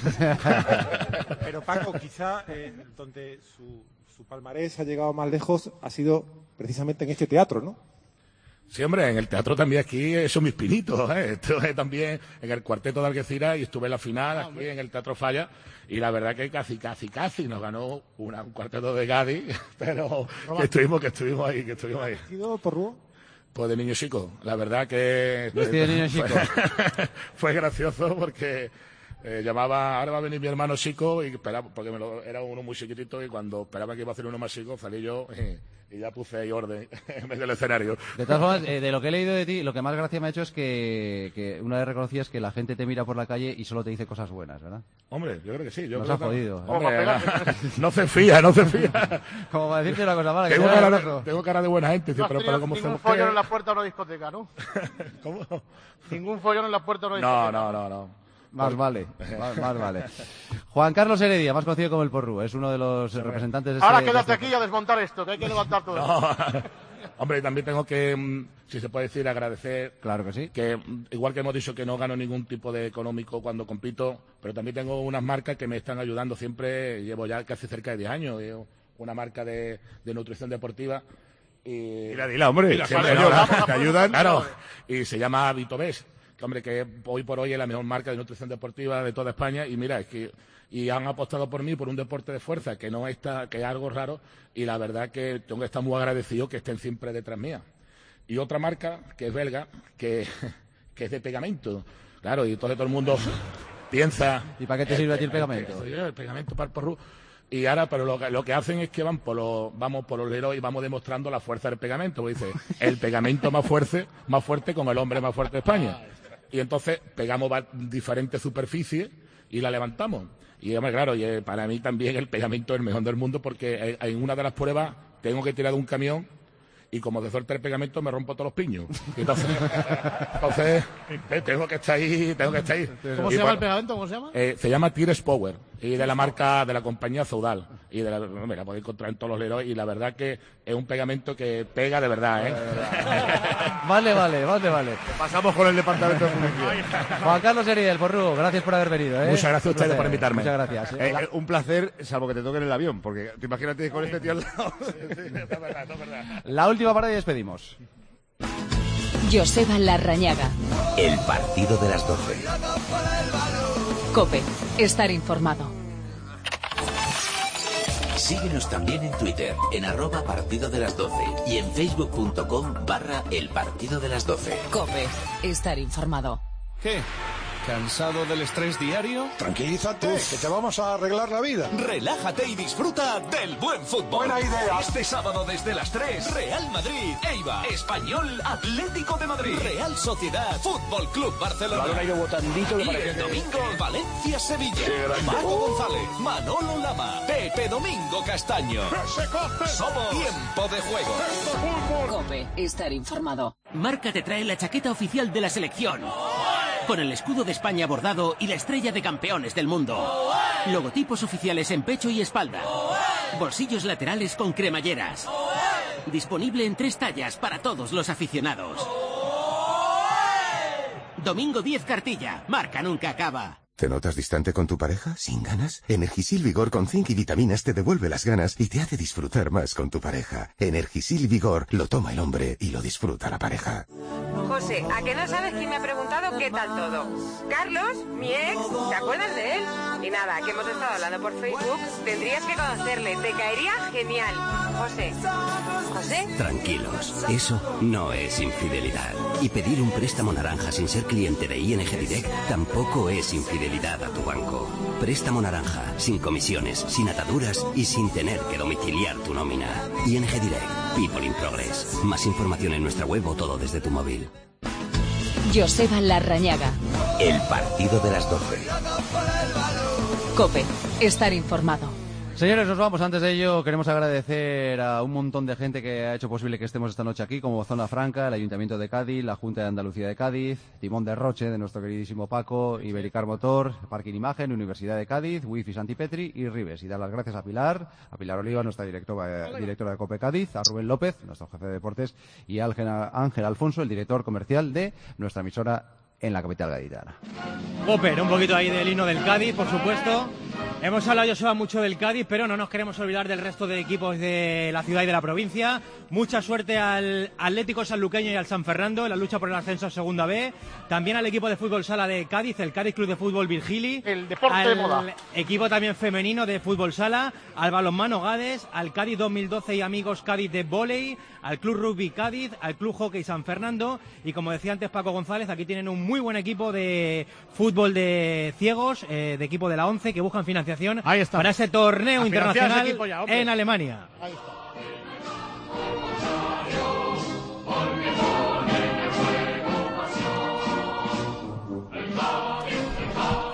S10: Pero Paco, quizá eh, donde su, su palmarés ha llegado más lejos ha sido precisamente en este teatro, ¿no?
S7: Sí, hombre, en el teatro también aquí he hecho mis pinitos, ¿eh? Estuve también en el cuarteto de Algeciras y estuve en la final
S11: Ah,
S7: aquí
S11: hombre.
S7: en el Teatro Falla y la verdad que casi, casi, casi nos ganó una- un cuarteto de Cádiz, pero que estuvimos, que estuvimos ahí, que estuvimos ahí.
S10: ¿Sido Porrúo?
S7: Pues de niño chico, la verdad que...
S3: Vestido de niño chico.
S7: Fue, fue gracioso porque eh, llamaba, ahora va a venir mi hermano chico y esperaba, porque me lo- era uno muy chiquitito y cuando esperaba que iba a hacer uno más chico salí yo eh, y ya puse ahí orden en medio del escenario.
S3: De todas formas, eh, de lo que he leído de ti, lo que más gracia me ha hecho es que, que una vez reconocías que la gente te mira por la calle y solo te dice cosas buenas, ¿verdad?
S7: Hombre, yo creo que sí. Yo
S3: Nos
S7: creo
S3: ha
S7: que-
S3: jodido.
S7: Hombre, no se fía, no se fía.
S3: Como para decirte una cosa mala. que
S7: Tengo
S3: te
S7: cara,
S3: da
S7: de,
S3: brazo.
S7: tengo cara de buena gente, sí,
S11: No has
S7: pero,
S11: tenido
S7: pero como se
S11: ningún
S7: busque-
S11: follón en la puerta de una discoteca, ¿no?
S7: ¿Cómo?
S11: Ningún follón en la puerta de una
S7: No,
S11: discoteca.
S7: no, no, no.
S3: Más vale, más, más vale. Juan Carlos Heredia, más conocido como el Porru, es uno de los sí, representantes de
S11: Ahora
S3: ese,
S11: quédate
S3: de
S11: aquí a desmontar esto, que hay que levantar todo.
S7: No. Hombre, también tengo que, si se puede decir, agradecer.
S3: Claro que sí.
S7: Que igual que hemos dicho que no gano ningún tipo de económico cuando compito, pero también tengo unas marcas que me están ayudando siempre. Llevo ya casi cerca de diez años. Llevo una marca de, de nutrición deportiva. Y,
S2: dila, dila, hombre.
S7: Y la
S2: siempre,
S7: no,
S2: no, ¿te ayudan?
S7: Claro. Y se llama Vitobes, que hombre, que hoy por hoy es la mejor marca de nutrición deportiva de toda España. Y mira, es que y han apostado por mí por un deporte de fuerza que no está, que es algo raro. Y la verdad que tengo que estar muy agradecido que estén siempre detrás mía. Y otra marca, que es belga, que, que es de pegamento. Claro, y entonces todo el mundo piensa...
S3: ¿Y para qué te sirve a ti el pegamento?
S7: El, el, el pegamento para el porru. Y ahora, pero lo, lo que hacen es que van por los, vamos por los leros y vamos demostrando la fuerza del pegamento. Pues dice, el pegamento más fuerte, más fuerte con el hombre más fuerte de España. Y entonces pegamos diferentes superficies y la levantamos. Y hombre, claro, y, eh, para mí también el pegamento es el mejor del mundo porque en una de las pruebas tengo que tirar de un camión y como de suerte el pegamento me rompo todos los piños. Entonces, entonces tengo que estar ahí, tengo que estar ahí.
S11: ¿Cómo
S7: y
S11: se llama
S7: por,
S11: el pegamento? ¿Cómo se llama?
S7: Eh, se llama Tires Power y de la marca de la compañía Zaudal y de la, me la podéis encontrar en todos los leros y la verdad que es un pegamento que pega de verdad, ¿eh?
S3: Vale, vale, vale, vale.
S2: Pasamos con el departamento de publicidad.
S3: Juan Carlos Heredia, el Porru, gracias por haber venido, ¿eh?
S7: Muchas gracias a ustedes por invitarme.
S3: Muchas gracias.
S2: Eh, eh, un placer, salvo que te toquen el avión, porque te imagínate con este tío al lado.
S3: La última parada y despedimos.
S1: Joseba Larrañaga.
S15: El partido de las doce.
S1: COPE. Estar informado.
S15: Síguenos también en Twitter, en arroba partido de las doce y en facebook.com barra el partido de las doce.
S1: COPE. Estar informado.
S5: ¿Qué? ¿Cansado del estrés diario?
S6: Tranquilízate, Uf. que te vamos a arreglar la vida.
S5: Relájate y disfruta del buen fútbol.
S6: Buena idea.
S5: Este sábado desde las tres, Real Madrid, Eibar, Español, Atlético de Madrid, Real Sociedad, Fútbol Club Barcelona.
S6: Vale, ha ido botandito,
S5: y el domingo, Valencia, Sevilla. Paco González, Manolo Lama, Pepe Domingo Castaño. Somos Tiempo de Juego.
S1: COPE. Estar informado.
S21: Marca te trae la chaqueta oficial de la selección. Con el escudo de España bordado y la estrella de campeones del mundo. Logotipos oficiales en pecho y espalda. Bolsillos laterales con cremalleras. Disponible en tres tallas para todos los aficionados. Domingo diez Cartilla. Marca nunca acaba.
S18: ¿Te notas distante con tu pareja? ¿Sin ganas? Energisil Vigor con zinc y vitaminas te devuelve las ganas y te hace disfrutar más con tu pareja. Energisil Vigor lo toma el hombre y lo disfruta la pareja.
S12: José, ¿a qué no sabes quién me ha preguntado qué tal todo? Carlos, mi ex, ¿te acuerdas de él? Y nada, que hemos estado hablando por Facebook. Tendrías que conocerle, te caería genial. José. ¿José?
S21: Tranquilos, eso no es infidelidad. Y pedir un préstamo naranja sin ser cliente de I N G Direct tampoco es infidelidad a tu banco. Préstamo naranja, sin comisiones, sin ataduras y sin tener que domiciliar tu nómina. I N G Direct, People in Progress. Más información en nuestra web o todo desde tu móvil.
S1: Joseba Larrañaga.
S15: El partido de las doce.
S1: COPE. Estar informado.
S3: Señores, nos vamos. Antes de ello, queremos agradecer a un montón de gente que ha hecho posible que estemos esta noche aquí, como Zona Franca, el Ayuntamiento de Cádiz, la Junta de Andalucía de Cádiz, Timón de Roche, de nuestro queridísimo Paco, Ibericar Motor, Parking Imagen, Universidad de Cádiz, Wifi Santipetri y Ribes. Y dar las gracias a Pilar, a Pilar Oliva, nuestra directora, directora de COPE Cádiz, a Rubén López, nuestro jefe de deportes, y a Ángel, Ángel Alfonso, el director comercial de nuestra emisora en la capital gaditana.
S13: Coper, un poquito ahí del himno del Cádiz, por supuesto. Hemos hablado, Joseba, mucho del Cádiz, pero no nos queremos olvidar del resto de equipos de la ciudad y de la provincia. Mucha suerte al Atlético Sanluqueño y al San Fernando en la lucha por el ascenso a Segunda B. También al equipo de fútbol sala de Cádiz, el Cádiz Club de Fútbol Virgili.
S11: El deporte
S13: al
S11: de moda.
S13: Equipo también femenino de fútbol sala, al balonmano Gades, al Cádiz dos mil doce y amigos Cádiz de vóley, al Club Rugby Cádiz, al Club Hockey San Fernando. Y como decía antes Paco González, aquí tienen un muy buen equipo de fútbol de ciegos, eh, de equipo de la ONCE, que buscan financiación para ese torneo internacional ese ya, en Alemania. Ahí está.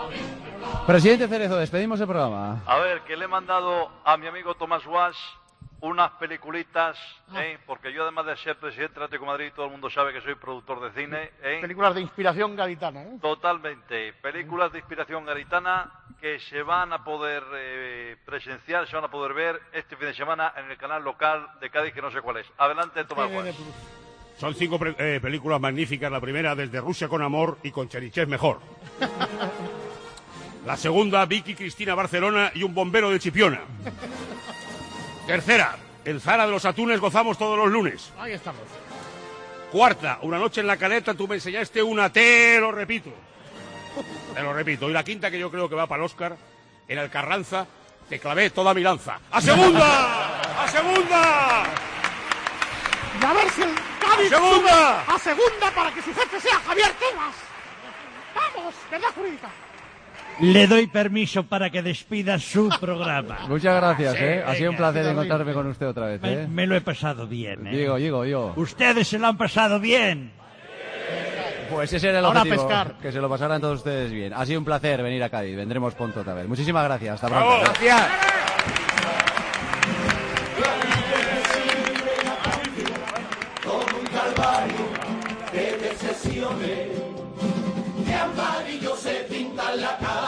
S3: Presidente Cerezo, despedimos el programa.
S14: A ver, que le he mandado a mi amigo Tomás Wash unas peliculitas, ¿eh? Porque yo además de ser presidente del Atlético de Madrid, todo el mundo sabe que soy productor de cine. ¿eh?
S11: Películas de inspiración gaditana, ¿eh?
S14: Totalmente. Películas de inspiración gaditana que se van a poder eh, presenciar, se van a poder ver este fin de semana en el canal local de Cádiz, que no sé cuál es. Adelante, Tomás Juan.
S9: Son cinco eh, películas magníficas. La primera, Desde Rusia con amor y con Cherichev mejor. La segunda, Vicky Cristina Barcelona y un bombero de Chipiona. Tercera, El Zara de los Atunes gozamos todos los lunes.
S11: Ahí estamos.
S9: Cuarta, Una noche en la Caleta, tú me enseñaste una, te lo repito. Te lo repito. Y la quinta, que yo creo que va para el Oscar, en el Carranza, te clavé toda mi lanza. ¡A segunda! ¡A segunda!
S11: Y a ver si el Cádiz
S9: ¡A segunda!
S11: sube a segunda para que su jefe sea Javier Tebas. ¡Vamos! ¿Verdad jurídica?
S4: Le doy permiso para que despida su programa.
S3: Muchas gracias,
S4: Sí,
S3: ¿eh? Ha sido un
S4: venga,
S3: placer
S4: sí,
S3: encontrarme con usted otra vez,
S4: Me,
S3: ¿eh?
S4: me lo he pasado bien, ¿eh?
S3: Digo, digo, digo.
S4: Ustedes se lo han pasado bien.
S3: Pues ese era el
S4: Ahora a
S3: objetivo,
S4: pescar.
S3: que se lo pasaran todos ustedes bien. Ha sido un placer venir a Cádiz, vendremos pronto otra vez. Muchísimas gracias, hasta pronto.
S9: ¡Bravo!
S3: Gracias.
S5: Todo un calvario de decepciones, de amarillo se pinta la cara.